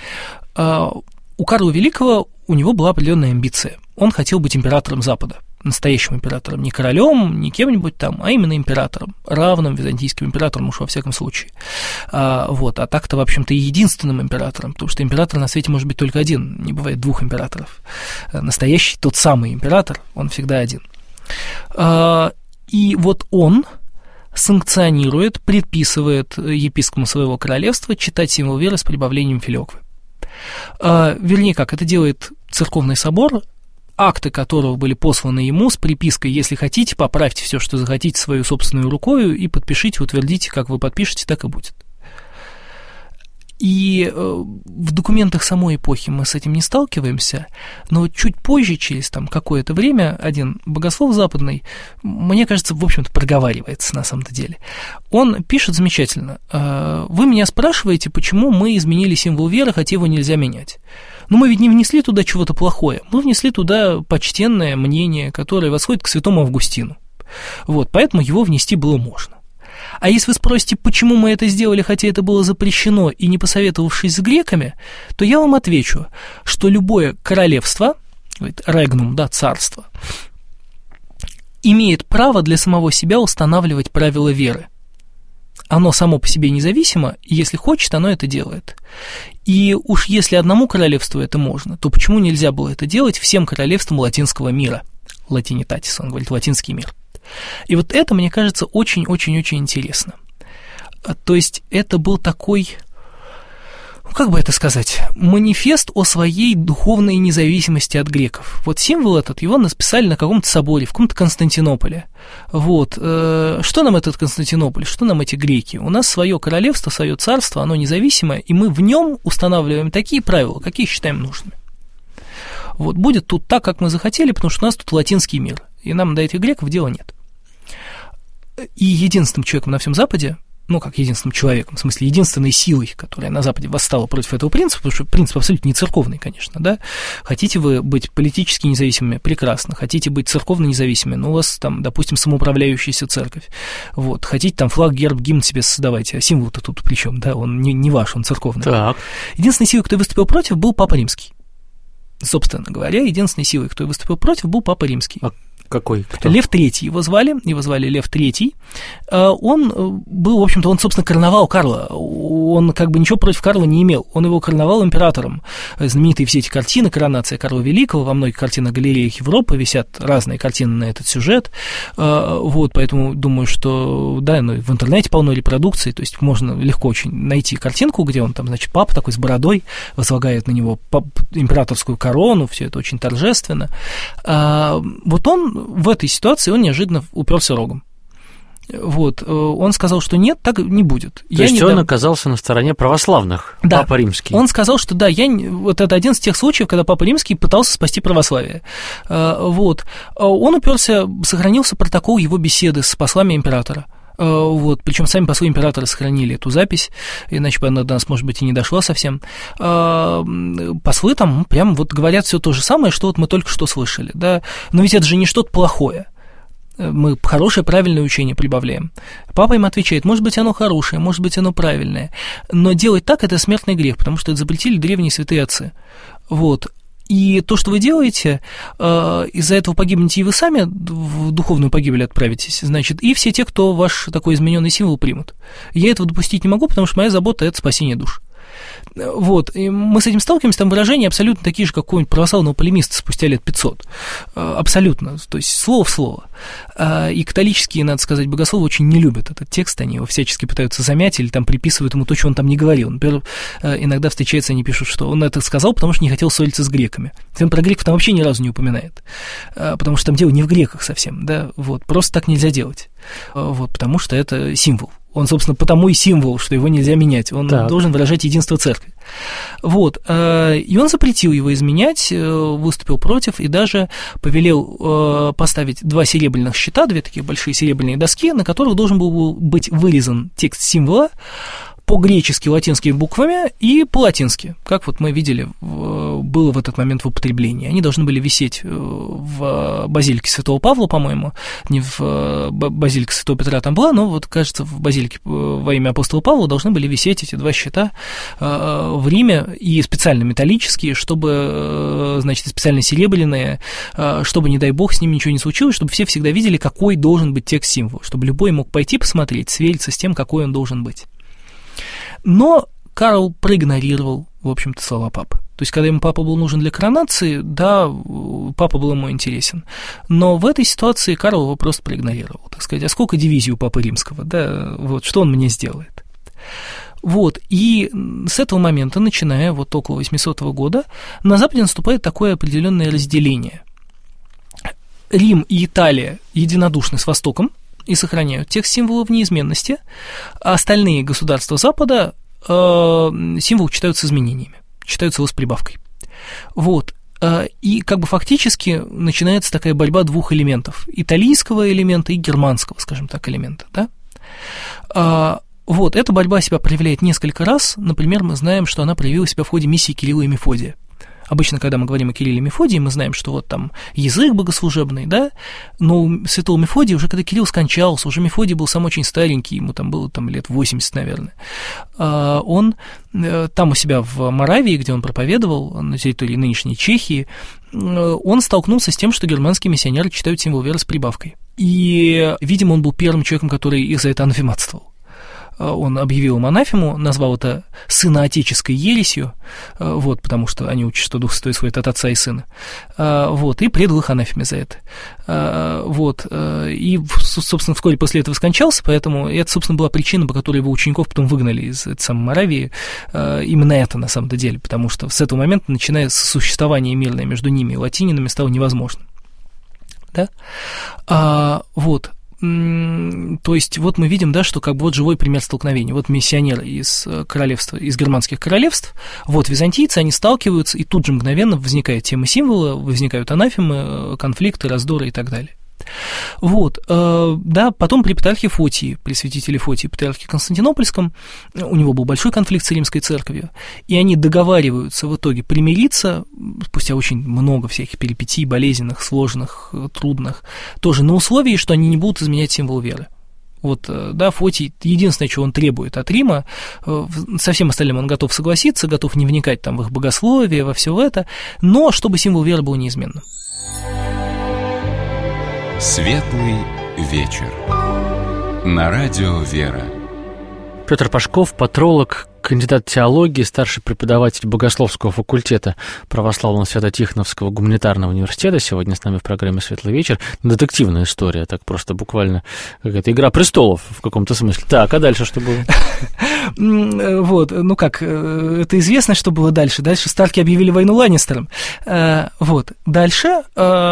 У Карла Великого у него была определенная амбиция. Он хотел быть императором Запада, настоящим императором, не королем, не кем-нибудь там, а именно императором, равным византийским императорам, уж во всяком случае. А, вот, а так-то, в общем-то, и единственным императором, потому что император на свете может быть только один, не бывает двух императоров. Настоящий, тот самый император, он всегда один. А, и вот он санкционирует, предписывает епископам своего королевства читать символ веры с прибавлением филиоквы. А, вернее, как, это делает церковный собор, акты которого были посланы ему с припиской: если хотите, поправьте все, что захотите, свою собственную рукою, и подпишите, утвердите, как вы подпишете, так и будет. И в документах самой эпохи мы с этим не сталкиваемся, но чуть позже, через там какое-то время, один богослов западный, мне кажется, в общем-то, проговаривается на самом-то деле. Он пишет замечательно: «Вы меня спрашиваете, почему мы изменили символ веры, хотя его нельзя менять. Но мы ведь не внесли туда чего-то плохое, мы внесли туда почтенное мнение, которое восходит к святому Августину. Вот, поэтому его внести было можно. А если вы спросите, почему мы это сделали, хотя это было запрещено, и не посоветовавшись с греками, то я вам отвечу, что любое королевство, регнум, да, царство, имеет право для самого себя устанавливать правила веры. Оно само по себе независимо, и если хочет, оно это делает. И уж если одному королевству это можно, то почему нельзя было это делать всем королевствам латинского мира? Латинитатис, он говорит, латинский мир. И вот это, мне кажется, очень-очень-очень интересно. То есть это был такой, как бы это сказать, манифест о своей духовной независимости от греков. Вот символ этот, его написали на каком-то соборе, в каком-то Константинополе. Вот. Что нам этот Константинополь, что нам эти греки? У нас свое королевство, свое царство, оно независимое, и мы в нем устанавливаем такие правила, какие считаем нужными. Вот. Будет тут так, как мы захотели, потому что у нас тут латинский мир, и нам до этих греков дела нет. И единственным человеком на всем Западе, ну, как единственным человеком, в смысле, единственной силой, которая на Западе восстала против этого принципа, потому что принцип абсолютно не церковный, конечно, да, хотите вы быть политически независимыми, прекрасно, хотите быть церковно независимыми, ну, у вас там, допустим, самоуправляющаяся церковь, вот, хотите там флаг, герб, гимн себе создавайте, а символ-то тут при чем, да, он не, не ваш, он церковный. Так. Единственной силой, кто выступил против, был Папа Римский. Собственно говоря, единственной силой, кто выступил против, был Папа Римский. А какой? Кто? Лев Третий его звали, его звали Лев Третий. Он был, в общем-то, он, собственно, короновал Карла. Он как бы ничего против Карла не имел. Он его короновал императором. Знаменитые все эти картины, коронация Карла Великого, во многих картинах галереях Европы висят разные картины на этот сюжет. Вот, поэтому думаю, что, да, ну, в интернете полно репродукций, то есть можно легко очень найти картинку, где он там, значит, папа такой с бородой, возлагает на него императорскую корону, все это очень торжественно. Вот он в этой ситуации он неожиданно уперся рогом. Вот, он сказал, что нет, так не будет. То я есть не он дам... оказался на стороне православных, да. Папа Римский. Он сказал, что да, я... вот это один из тех случаев, когда Папа Римский пытался спасти православие. Вот, он уперся, сохранился протокол его беседы с послами императора. Вот, причем сами послы императора сохранили эту запись, иначе бы она до нас, может быть, и не дошла совсем. Послы там прям вот говорят все то же самое, что вот мы только что слышали, да, но ведь это же не что-то плохое. Мы хорошее, правильное учение прибавляем. Папа им отвечает, может быть, оно хорошее, может быть, оно правильное, но делать так – это смертный грех, потому что это запретили древние святые отцы. Вот. И то, что вы делаете, из-за этого погибнете и вы сами, в духовную погибель отправитесь, значит, и все те, кто ваш такой измененный символ примут. Я этого допустить не могу, потому что моя забота – это спасение душ. Вот, и мы с этим сталкиваемся, там выражения абсолютно такие же, как у какого-нибудь православного полемиста спустя лет пятьсот. Абсолютно, то есть слово в слово. И католические, надо сказать, богословы очень не любят этот текст, они его всячески пытаются замять или там приписывают ему то, что он там не говорил. Например, иногда встречается, они пишут, что он это сказал, потому что не хотел ссориться с греками. Он про греков там вообще ни разу не упоминает, потому что там дело не в греках совсем, да, вот, просто так нельзя делать, вот, потому что это символ. Он, собственно, потому и символ, что его нельзя менять. Он так. должен выражать единство церкви. Вот. И он запретил его изменять, выступил против и даже повелел поставить два серебряных щита, две такие большие серебряные доски, на которых должен был быть вырезан текст символа по-гречески, латинскими буквами и по-латински, как вот мы видели, было в этот момент в употреблении. Они должны были висеть в базилике Святого Павла, по-моему, не в базилике Святого Петра там была, но вот, кажется, в базилике во имя апостола Павла должны были висеть эти два щита в Риме, и специально металлические, чтобы, значит, специально серебряные, чтобы, не дай бог, с ними ничего не случилось, чтобы все всегда видели, какой должен быть текст символа, чтобы любой мог пойти посмотреть, свериться с тем, какой он должен быть. Но Карл проигнорировал, в общем-то, слова папы. То есть, когда ему папа был нужен для коронации, да, папа был ему интересен. Но в этой ситуации Карл его просто проигнорировал, так сказать. А сколько дивизий у Папы Римского, да, вот, что он мне сделает? Вот, и с этого момента, начиная вот около восьмисотого года, на Западе наступает такое определенное разделение. Рим и Италия единодушны с Востоком и сохраняют текст символа в неизменности, а остальные государства Запада э, символ читают с изменениями, читаются его с прибавкой. Вот. И как бы фактически начинается такая борьба двух элементов, итальянского элемента и германского, скажем так, элемента, да? Вот, эта борьба себя проявляет несколько раз. Например, мы знаем, что она проявила себя в ходе миссии Кирилла и Мефодия. Обычно, когда мы говорим о Кирилле и Мефодии, мы знаем, что вот там язык богослужебный, да, но у святого Мефодия, уже когда Кирилл скончался, уже Мефодий был сам очень старенький, ему там было там, лет восемьдесят, наверное, он там у себя в Моравии, где он проповедовал, на территории нынешней Чехии, он столкнулся с тем, что германские миссионеры читают символ веры с прибавкой. И, видимо, он был первым человеком, который их за это анафематствовал. он объявил им анафему, назвал это сыноотеческой ересью, вот, потому что они учат, что Дух Святой исходит от Отца и Сына, вот, и предал их анафеме за это, вот, и, собственно, вскоре после этого скончался, поэтому это, собственно, была причина, по которой его учеников потом выгнали из этой самой Моравии, именно это на самом-то деле, потому что с этого момента, начиная с существования мирное между ними и латининами, стало невозможным, да, а, вот. То есть вот мы видим, да, что как бы вот живой пример столкновения. Вот миссионеры из королевства, из германских королевств, вот византийцы, они сталкиваются, и тут же мгновенно возникает тема символа, возникают анафемы, конфликты, раздоры и так далее. Вот, э, да, потом при патриархе Фотии, при святителе Фотии, патриархе Константинопольском, у него был большой конфликт с римской церковью, и они договариваются в итоге примириться, спустя очень много всяких перипетий, болезненных, сложных, трудных, тоже на условии, что они не будут изменять символ веры. Вот, да, Фотий, единственное, чего он требует от Рима, со всем остальным он готов согласиться, готов не вникать там в их богословие, во все это, но чтобы символ веры был неизменным. Светлый вечер. На радио «Вера». Петр Пашков, патролог, кандидат теологии, старший преподаватель богословского факультета Православного Свято-Тихоновского гуманитарного университета. Сегодня с нами в программе «Светлый вечер». Детективная история, так просто буквально какая-то «Игра престолов» в каком-то смысле. Так, а дальше что было? Вот, ну как, это известно, что было дальше. Дальше Старки объявили войну Ланнистерам. Вот, дальше...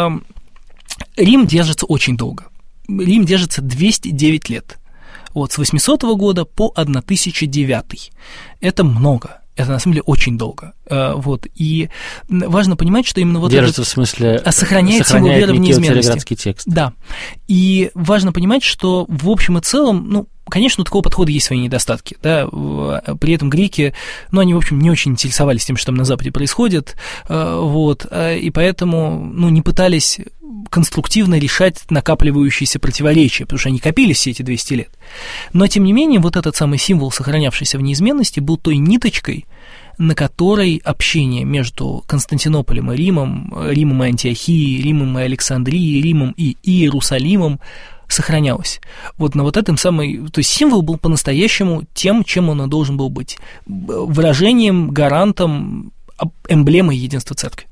Рим держится очень долго. Рим держится двести девять лет. Вот, с восьмисотого года по тысяча девятый. Это много. Это, на самом деле, очень долго. Вот, и важно понимать, что именно вот держится, этот... в смысле... Сохраняет символ веры в неизменности. Текст. Да. И важно понимать, что в общем и целом, ну, конечно, у такого подхода есть свои недостатки, да, при этом греки, ну, они, в общем, не очень интересовались тем, что там на Западе происходит, вот, и поэтому, ну, не пытались конструктивно решать накапливающиеся противоречия, потому что они копились все эти двести лет. Но, тем не менее, вот этот самый символ, сохранявшийся в неизменности, был той ниточкой, на которой общение между Константинополем и Римом, Римом и Антиохией, Римом и Александрией, Римом и Иерусалимом сохранялось. Вот на вот этом самый... То есть символ был по-настоящему тем, чем он и должен был быть. Выражением, гарантом, эмблемой единства церкви.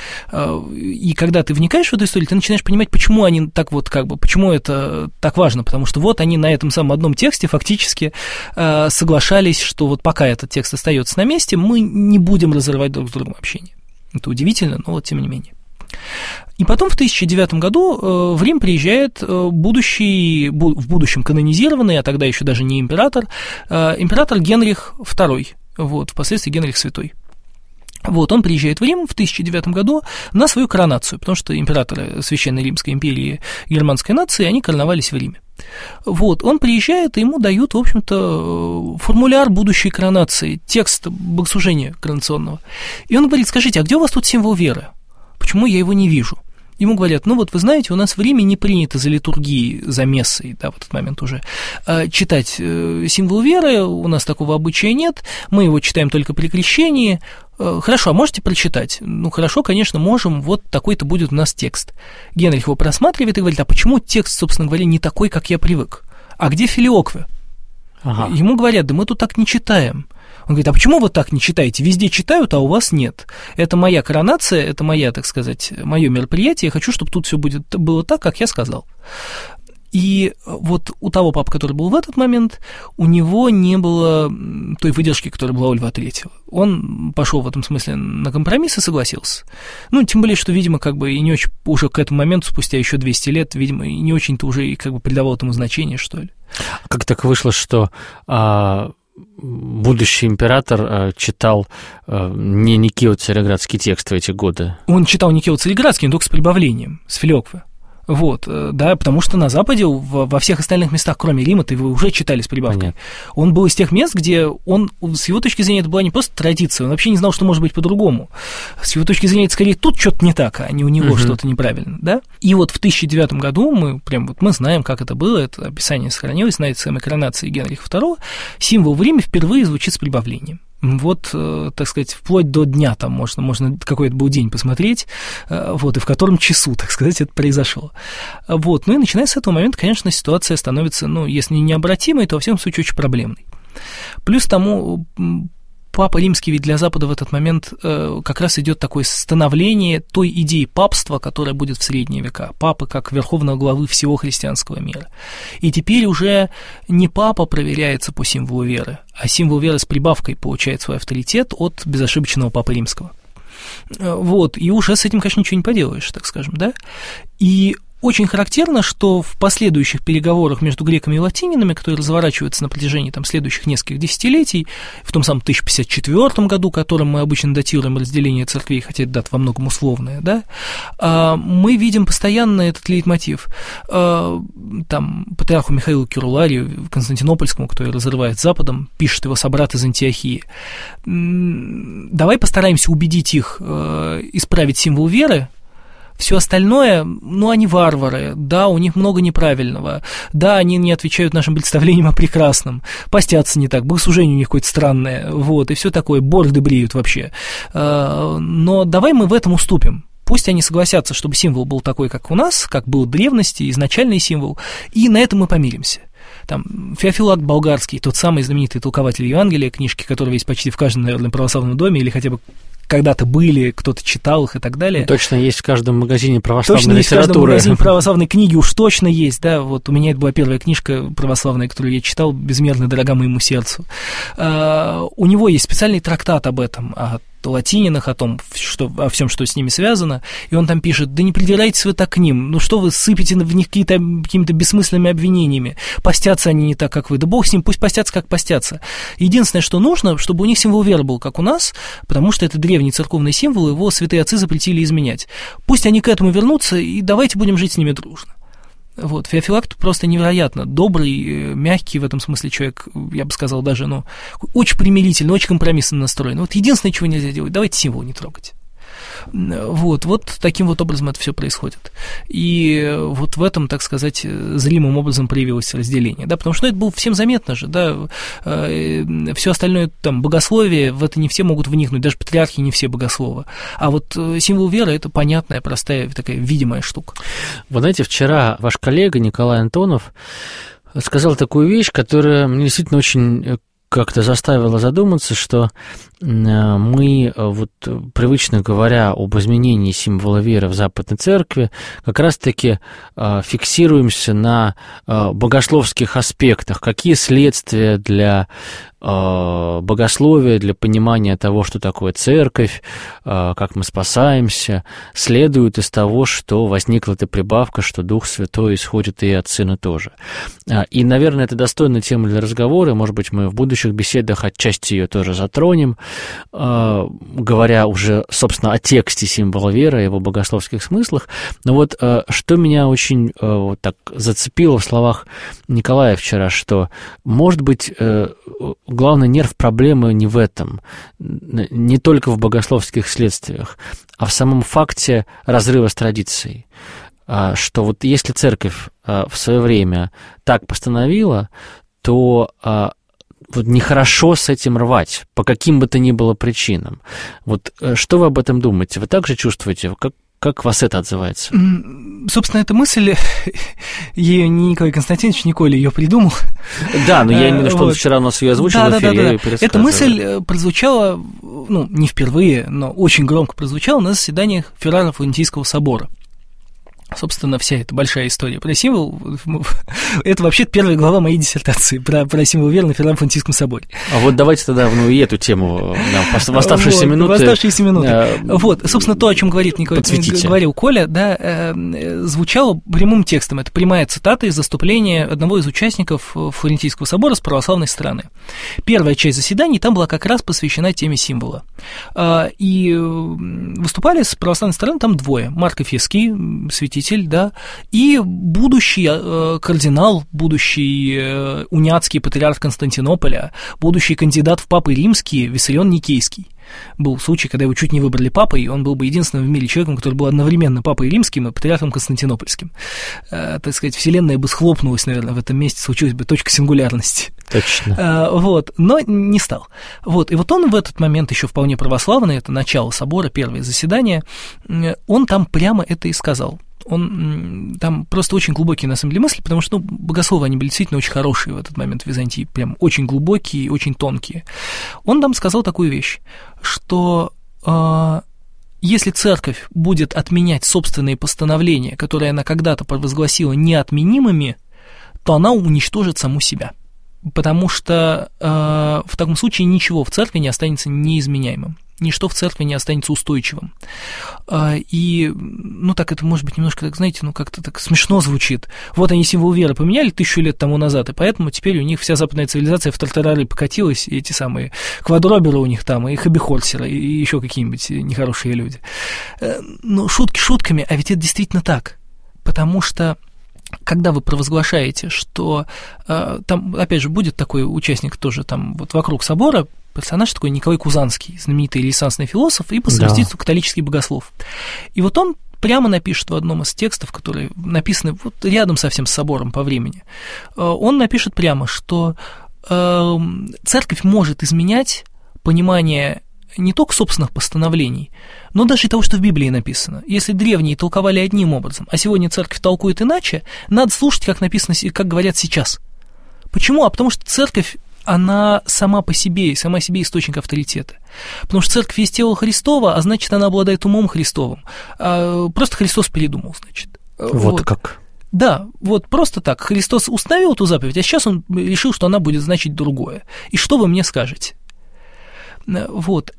И когда ты вникаешь в эту историю, ты начинаешь понимать, почему они так вот, как бы, почему это так важно, потому что вот они на этом самом одном тексте фактически э, соглашались, что вот пока этот текст остается на месте, мы не будем разрывать друг с другом общение. Это удивительно, но вот тем не менее. И потом в тысяча девятом году э, в Рим приезжает э, будущий, бу, в будущем канонизированный, а тогда еще даже не император, э, император Генрих второй, вот, впоследствии Генрих Святой. Вот, он приезжает в Рим в тысяча девятом году на свою коронацию, потому что императоры Священной Римской империи германской нации, они короновались в Риме. Вот, он приезжает, и ему дают, в общем-то, формуляр будущей коронации, текст богослужения коронационного. И он говорит: скажите, а где у вас тут символ веры? Почему я его не вижу? Ему говорят: ну вот вы знаете, у нас в Риме не принято за литургией, за мессой, да, в этот момент уже, читать символ веры, у нас такого обычая нет, мы его читаем только при крещении. Хорошо, а можете прочитать? Ну, хорошо, конечно, можем, вот такой-то будет у нас текст. Генрих его просматривает и говорит: а почему текст, собственно говоря, не такой, как я привык? А где филиоквы? Ага. Ему говорят: да мы тут так не читаем. Он говорит: а почему вы так не читаете? Везде читают, а у вас нет. Это моя коронация, это моя, так сказать, мое мероприятие, я хочу, чтобы тут все будет, было так, как я сказал. И вот у того папы, который был в этот момент, у него не было той выдержки, которая была у Льва Третьего. Он пошел в этом смысле на компромисс и согласился. Ну, тем более, что, видимо, как бы и не очень уже к этому моменту, спустя еще двести лет, видимо, и не очень-то уже и как бы придавал этому значение, что ли. А как так вышло, что а, будущий император а, читал а, не Никео-Цареградский текст в эти годы? Он читал Никео-Цареградский, но только с прибавлением, с филиоквы. Вот, да, потому что на Западе, во всех остальных местах, кроме Рима-то, его уже читали с прибавкой. Понятно. Он был из тех мест, где он, с его точки зрения, это была не просто традиция, он вообще не знал, что может быть по-другому. С его точки зрения, это скорее тут что-то не так, а не у него uh-huh. что-то неправильно, да. И вот в тысяча девятом году мы прям вот мы знаем, как это было, это описание сохранилось на этой самой коронации Генриха второго, символ в Риме впервые звучит с прибавлением. вот, так сказать, вплоть до дня там можно, можно какой-то был день посмотреть, вот, и в котором часу, так сказать, это произошло. Вот, ну и начиная с этого момента, конечно, ситуация становится, ну, если не необратимой, то, во всяком случае, очень проблемной. Плюс тому, Папа Римский ведь для Запада в этот момент э, как раз идет такое становление той идеи папства, которая будет в средние века. Папы как верховного главы всего христианского мира. И теперь уже не папа проверяется по символу веры, а символ веры с прибавкой получает свой авторитет от безошибочного Папы Римского. Вот, и уже с этим, конечно, ничего не поделаешь, так скажем, да? И очень характерно, что в последующих переговорах между греками и латининами, которые разворачиваются на протяжении там, следующих нескольких десятилетий, в том самом тысяча пятьдесят четвёртом году, которым мы обычно датируем разделение церквей, хотя эта дата во многом условная, да, мы видим постоянно этот лейтмотив. Там патриарху Михаилу Кируларию, Константинопольскому, который разрывает с Западом, пишет его собрат из Антиохии: давай постараемся убедить их исправить символ веры. Все остальное, ну, они варвары, да, у них много неправильного, да, они не отвечают нашим представлениям о прекрасном, постятся не так, богослужение у них какое-то странное, вот, и все такое, бороды бреют вообще. Но давай мы в этом уступим. Пусть они согласятся, чтобы символ был такой, как у нас, как был в древности, изначальный символ, и на этом мы помиримся. Там Феофилакт Болгарский, тот самый знаменитый толкователь Евангелия, книжки которого есть почти в каждом, наверное, православном доме, или хотя бы когда-то были, кто-то читал их и так далее. Точно есть в каждом магазине православной точно литературы. Точно есть в каждом магазине православной книги, уж точно есть, да, вот у меня это была первая книжка православная, которую я читал, безмерно дорога моему сердцу. А, у него есть специальный трактат об этом, о латининах, о том, что, о всем, что с ними связано, и он там пишет: да не придирайтесь вы так к ним, ну что вы сыпете в них какие-то, какими-то бессмысленными обвинениями, постятся они не так, как вы, да бог с ним, пусть постятся, как постятся. Единственное, что нужно, чтобы у них символ веры был, как у нас, потому что это древний церковный символ, его святые отцы запретили изменять. Пусть они к этому вернутся, и давайте будем жить с ними дружно. Вот, Феофилакт просто невероятно добрый, мягкий в этом смысле человек, я бы сказал, даже, ну, очень примирительный, очень компромиссно настроен. Вот единственное, чего нельзя делать, давайте символ не трогать. Вот, вот таким вот образом это все происходит. И вот в этом, так сказать, зримым образом проявилось разделение, да, потому что ну, это было всем заметно же, да, все остальное, там, богословие, в это не все могут вникнуть, даже патриархи не все богословы, а вот символ веры – это понятная, простая, такая видимая штука. Вы знаете, вчера ваш коллега Николай Антонов сказал такую вещь, которая мне действительно очень как-то заставила задуматься, что мы, вот, привычно говоря об изменении символа веры в Западной Церкви, как раз-таки фиксируемся на богословских аспектах, какие следствия для богословия, для понимания того, что такое церковь, как мы спасаемся, следует из того, что возникла эта прибавка, что Дух Святой исходит и от Сына тоже. И, наверное, это достойная тема для разговора, может быть, мы в будущих беседах отчасти ее тоже затронем, говоря уже, собственно, о тексте символа веры, о его богословских смыслах. Но вот что меня очень вот так зацепило в словах Николая вчера, что, может быть, главный нерв проблемы не в этом, не только в богословских следствиях, а в самом факте разрыва с традицией. Что вот если церковь в свое время так постановила, то вот нехорошо с этим рвать, по каким бы то ни было причинам. Вот что вы об этом думаете? Вы также чувствуете? Как, как вас это отзывается? Собственно, эта мысль, ее не Николай Константинович, не Коля ее придумал. Да, но я имею в виду, что он вот. вчера у нас ее озвучил да, в эфире, да, да, я ее пересказываю. Эта мысль прозвучала, ну, не впервые, но очень громко прозвучала на заседаниях Феррара Флорентийского собора. Собственно, вся эта большая история про символ, это вообще первая глава моей диссертации про, про символ веры на Феррара-Флорентийском соборе. А вот давайте тогда ну, и эту тему да, в оставшиеся вот, минуты. В оставшиеся минуты. А, вот, собственно, то, о чем говорит Николай, говорил Коля, да, э, звучало прямым текстом. Это прямая цитата из заступления одного из участников Флорентийского собора с православной стороны. Первая часть заседаний там была как раз посвящена теме символа. А, и выступали с православной стороны там двое. Марк Эфесский, святитель, да, и будущий э, кардинал, будущий э, униатский патриарх Константинополя, будущий кандидат в папы римские Виссарион Никейский. Был случай, когда его чуть не выбрали папой, и он был бы единственным в мире человеком, который был одновременно папой римским и патриархом константинопольским. Э, так сказать, вселенная бы схлопнулась, наверное, в этом месте, случилась бы точка сингулярности. Точно. Э, вот, но не стал. Вот, и вот он в этот момент еще вполне православный, это начало собора, первое заседание, он там прямо это и сказал. Он там просто очень глубокие, на самом деле, мысли, потому что, ну, богословы, они были действительно очень хорошие в этот момент в Византии, прям очень глубокие и очень тонкие. Он там сказал такую вещь, что э, если церковь будет отменять собственные постановления, которые она когда-то провозгласила неотменимыми, то она уничтожит саму себя. Потому что э, в таком случае ничего в церкви не останется неизменяемым. Ничто в церкви не останется устойчивым. И, ну, так это, может быть, немножко, так, знаете, ну, как-то так смешно звучит. Вот они символ веры поменяли тысячу лет тому назад, и поэтому теперь у них вся западная цивилизация в тартарары покатилась, и эти самые квадроберы у них там, и хобби-хорсеры, и еще какие-нибудь нехорошие люди. Но шутки шутками, а ведь это действительно так. Потому что когда вы провозглашаете, что э, там, опять же, будет такой участник тоже там вот вокруг собора, персонаж такой Николай Кузанский, знаменитый ренессансный философ и по совместительству да. католический богослов. И вот он прямо напишет в одном из текстов, которые написаны вот рядом совсем с собором по времени, э, он напишет прямо, что э, церковь может изменять понимание не только собственных постановлений, но даже и того, что в Библии написано. Если древние толковали одним образом, а сегодня церковь толкует иначе, надо слушать, как написано, как говорят сейчас. Почему? А потому что церковь, она сама по себе, сама себе источник авторитета. Потому что церковь есть тело Христово, а значит, она обладает умом Христовым. А просто Христос передумал, значит. Вот, вот как. Да, вот просто так. Христос установил эту заповедь, а сейчас он решил, что она будет значить другое. И что вы мне скажете? Вот.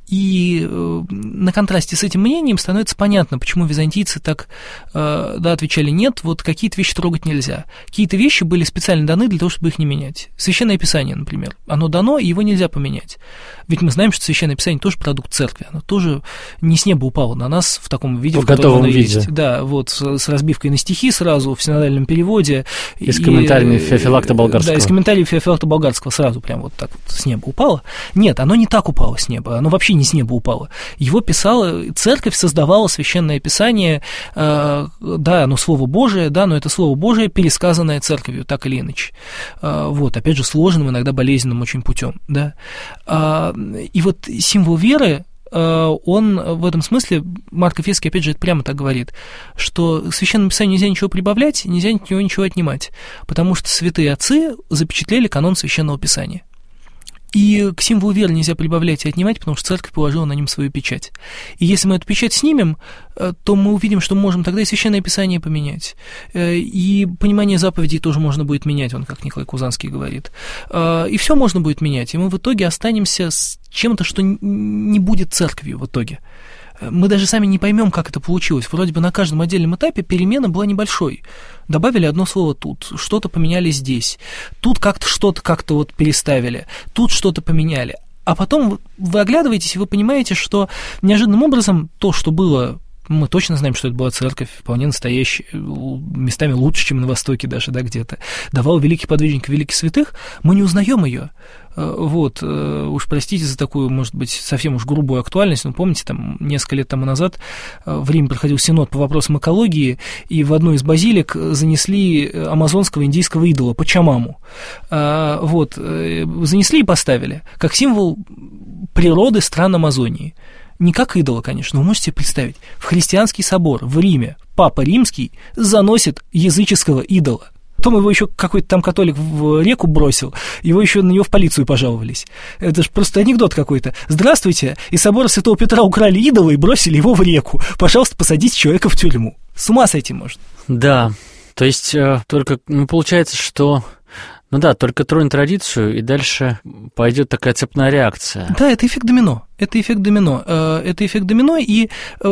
И э, на контрасте с этим мнением становится понятно, почему византийцы так э, да, отвечали нет, вот какие-то вещи трогать нельзя. Какие-то вещи были специально даны для того, чтобы их не менять. Священное Писание, например, оно дано, и его нельзя поменять. Ведь мы знаем, что Священное Писание тоже продукт церкви, оно тоже не с неба упало на нас в таком виде, в, в котором оно виде. Есть. Да, вот с, с разбивкой на стихи сразу в синодальном переводе. И, и с комментариями Феофилакта Болгарского. Да, и с комментариями Феофилакта Болгарского сразу прям вот так вот с неба упало. Нет, оно не так упало с неба, оно вообще не с неба упало. Его писала, церковь создавала Священное Писание, э, да, оно Слово Божие, да, но это Слово Божие, пересказанное церковью, так или иначе. Э, вот, опять же, сложным, иногда болезненным очень путем, да. Э, и вот символ веры, э, он в этом смысле, Марк Эфесский, опять же, это прямо так говорит, что к Священному Писанию нельзя ничего прибавлять, нельзя от него ничего отнимать, потому что святые отцы запечатлели канон Священного Писания. И к символу веры нельзя прибавлять и отнимать, потому что церковь положила на нем свою печать. И если мы эту печать снимем, то мы увидим, что мы можем тогда и Священное Писание поменять. И понимание заповедей тоже можно будет менять, он как Николай Кузанский говорит. И все можно будет менять. И мы в итоге останемся с чем-то, что не будет церковью в итоге. Мы даже сами не поймем, как это получилось. Вроде бы на каждом отдельном этапе перемена была небольшой. Добавили одно слово тут, что-то поменяли здесь. Тут как-то что-то как-то вот переставили, тут что-то поменяли. А потом вы оглядываетесь, и вы понимаете, что неожиданным образом то, что было... Мы точно знаем, что это была церковь, вполне настоящая, местами лучше, чем на Востоке даже, да, где-то. Давал великих подвижников, великих святых, мы не узнаем ее. Вот, уж простите за такую, может быть, совсем уж грубую актуальность, но помните, там, несколько лет тому назад в Риме проходил синод по вопросам экологии, и в одну из базилик занесли амазонского индийского идола Пачамаму. Вот, занесли и поставили, как символ природы стран Амазонии. Не как идола, конечно, но вы можете себе представить, в христианский собор в Риме Папа Римский заносит языческого идола. Потом его еще какой-то там католик в реку бросил, его еще на него в полицию пожаловались. Это же просто анекдот какой-то. Здравствуйте, из собора Святого Петра украли идола и бросили его в реку. Пожалуйста, посадите человека в тюрьму. С ума сойти можно. Да, то есть э, только ну, получается, что... Ну да, только тронь традицию, и дальше пойдет такая цепная реакция. Да, это эффект домино. Это эффект домино. Это эффект домино, и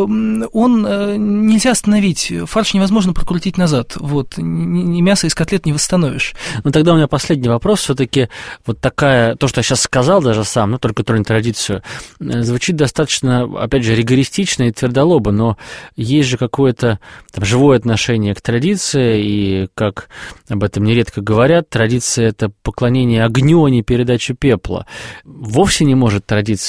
он нельзя остановить. Фарш невозможно прокрутить назад. Вот. Мясо из котлет не восстановишь. Ну тогда у меня последний вопрос. Все-таки вот такая, то, что я сейчас сказал даже сам, ну только тронь традицию, звучит достаточно, опять же, ригористично и твердолобо, но есть же какое-то там живое отношение к традиции, и, как об этом нередко говорят, традиция — это поклонение огню, а не передача пепла. Вовсе не может традиция меняться.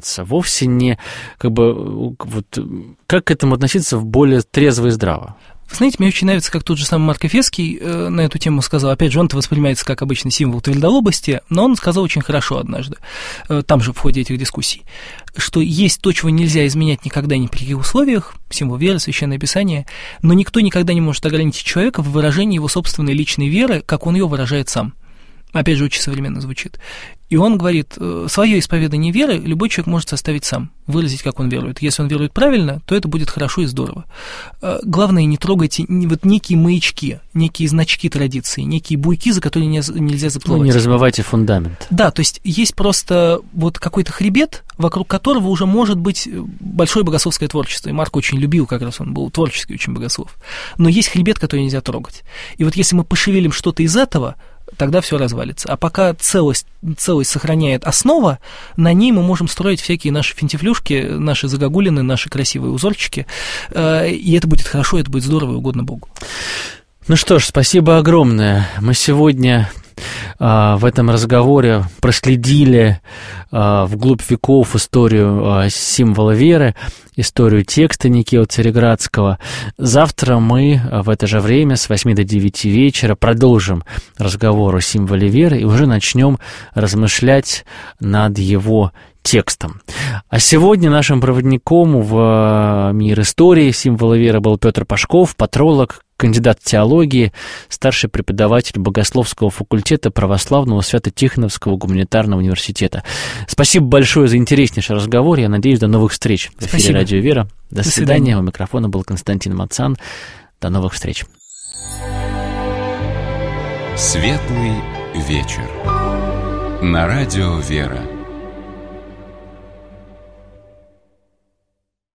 меняться, вовсе не как бы вот как к этому относиться в более трезво и здраво? Вы знаете, мне очень нравится, как тот же самый Марк Эфесский э, на эту тему сказал. Опять же, он-то воспринимается как обычный символ твердолобости, но он сказал очень хорошо однажды, э, там же в ходе этих дискуссий, что есть то, чего нельзя изменять никогда ни при каких условиях, символ веры, Священное Писание, но никто никогда не может ограничить человека в выражении его собственной личной веры, как он ее выражает сам. Опять же, очень современно звучит. И он говорит, свое исповедание веры любой человек может составить сам, выразить, как он верует. Если он верует правильно, то это будет хорошо и здорово. Главное, не трогайте вот некие маячки, некие значки традиции, некие буйки, за которые нельзя заплывать. Ну, не размывайте фундамент. Да, то есть есть просто вот какой-то хребет, вокруг которого уже может быть большое богословское творчество. И Марк очень любил, как раз он был творческий очень богослов. Но есть хребет, который нельзя трогать. И вот если мы пошевелим что-то из этого, тогда все развалится. А пока целость, целость сохраняет основа, на ней мы можем строить всякие наши финтифлюшки, наши загогулины, наши красивые узорчики, и это будет хорошо, это будет здорово и угодно Богу. Ну что ж, спасибо огромное. Мы сегодня а, в этом разговоре проследили а, вглубь веков историю а, символа веры, историю текста Никея Цареградского. Завтра мы в это же время с восьми до девяти вечера продолжим разговор о символе веры и уже начнем размышлять над его текстом. А сегодня нашим проводником в мир истории символа веры был Петр Пашков, патролог, кандидат теологии, старший преподаватель Богословского факультета Православного Свято-Тихоновского гуманитарного университета. Спасибо большое за интереснейший разговор. Я надеюсь, до новых встреч в эфире Спасибо. Радио Вера. До, До свидания. свидания. У микрофона был Константин Мацан. До новых встреч. Светлый вечер. На Радио Вера.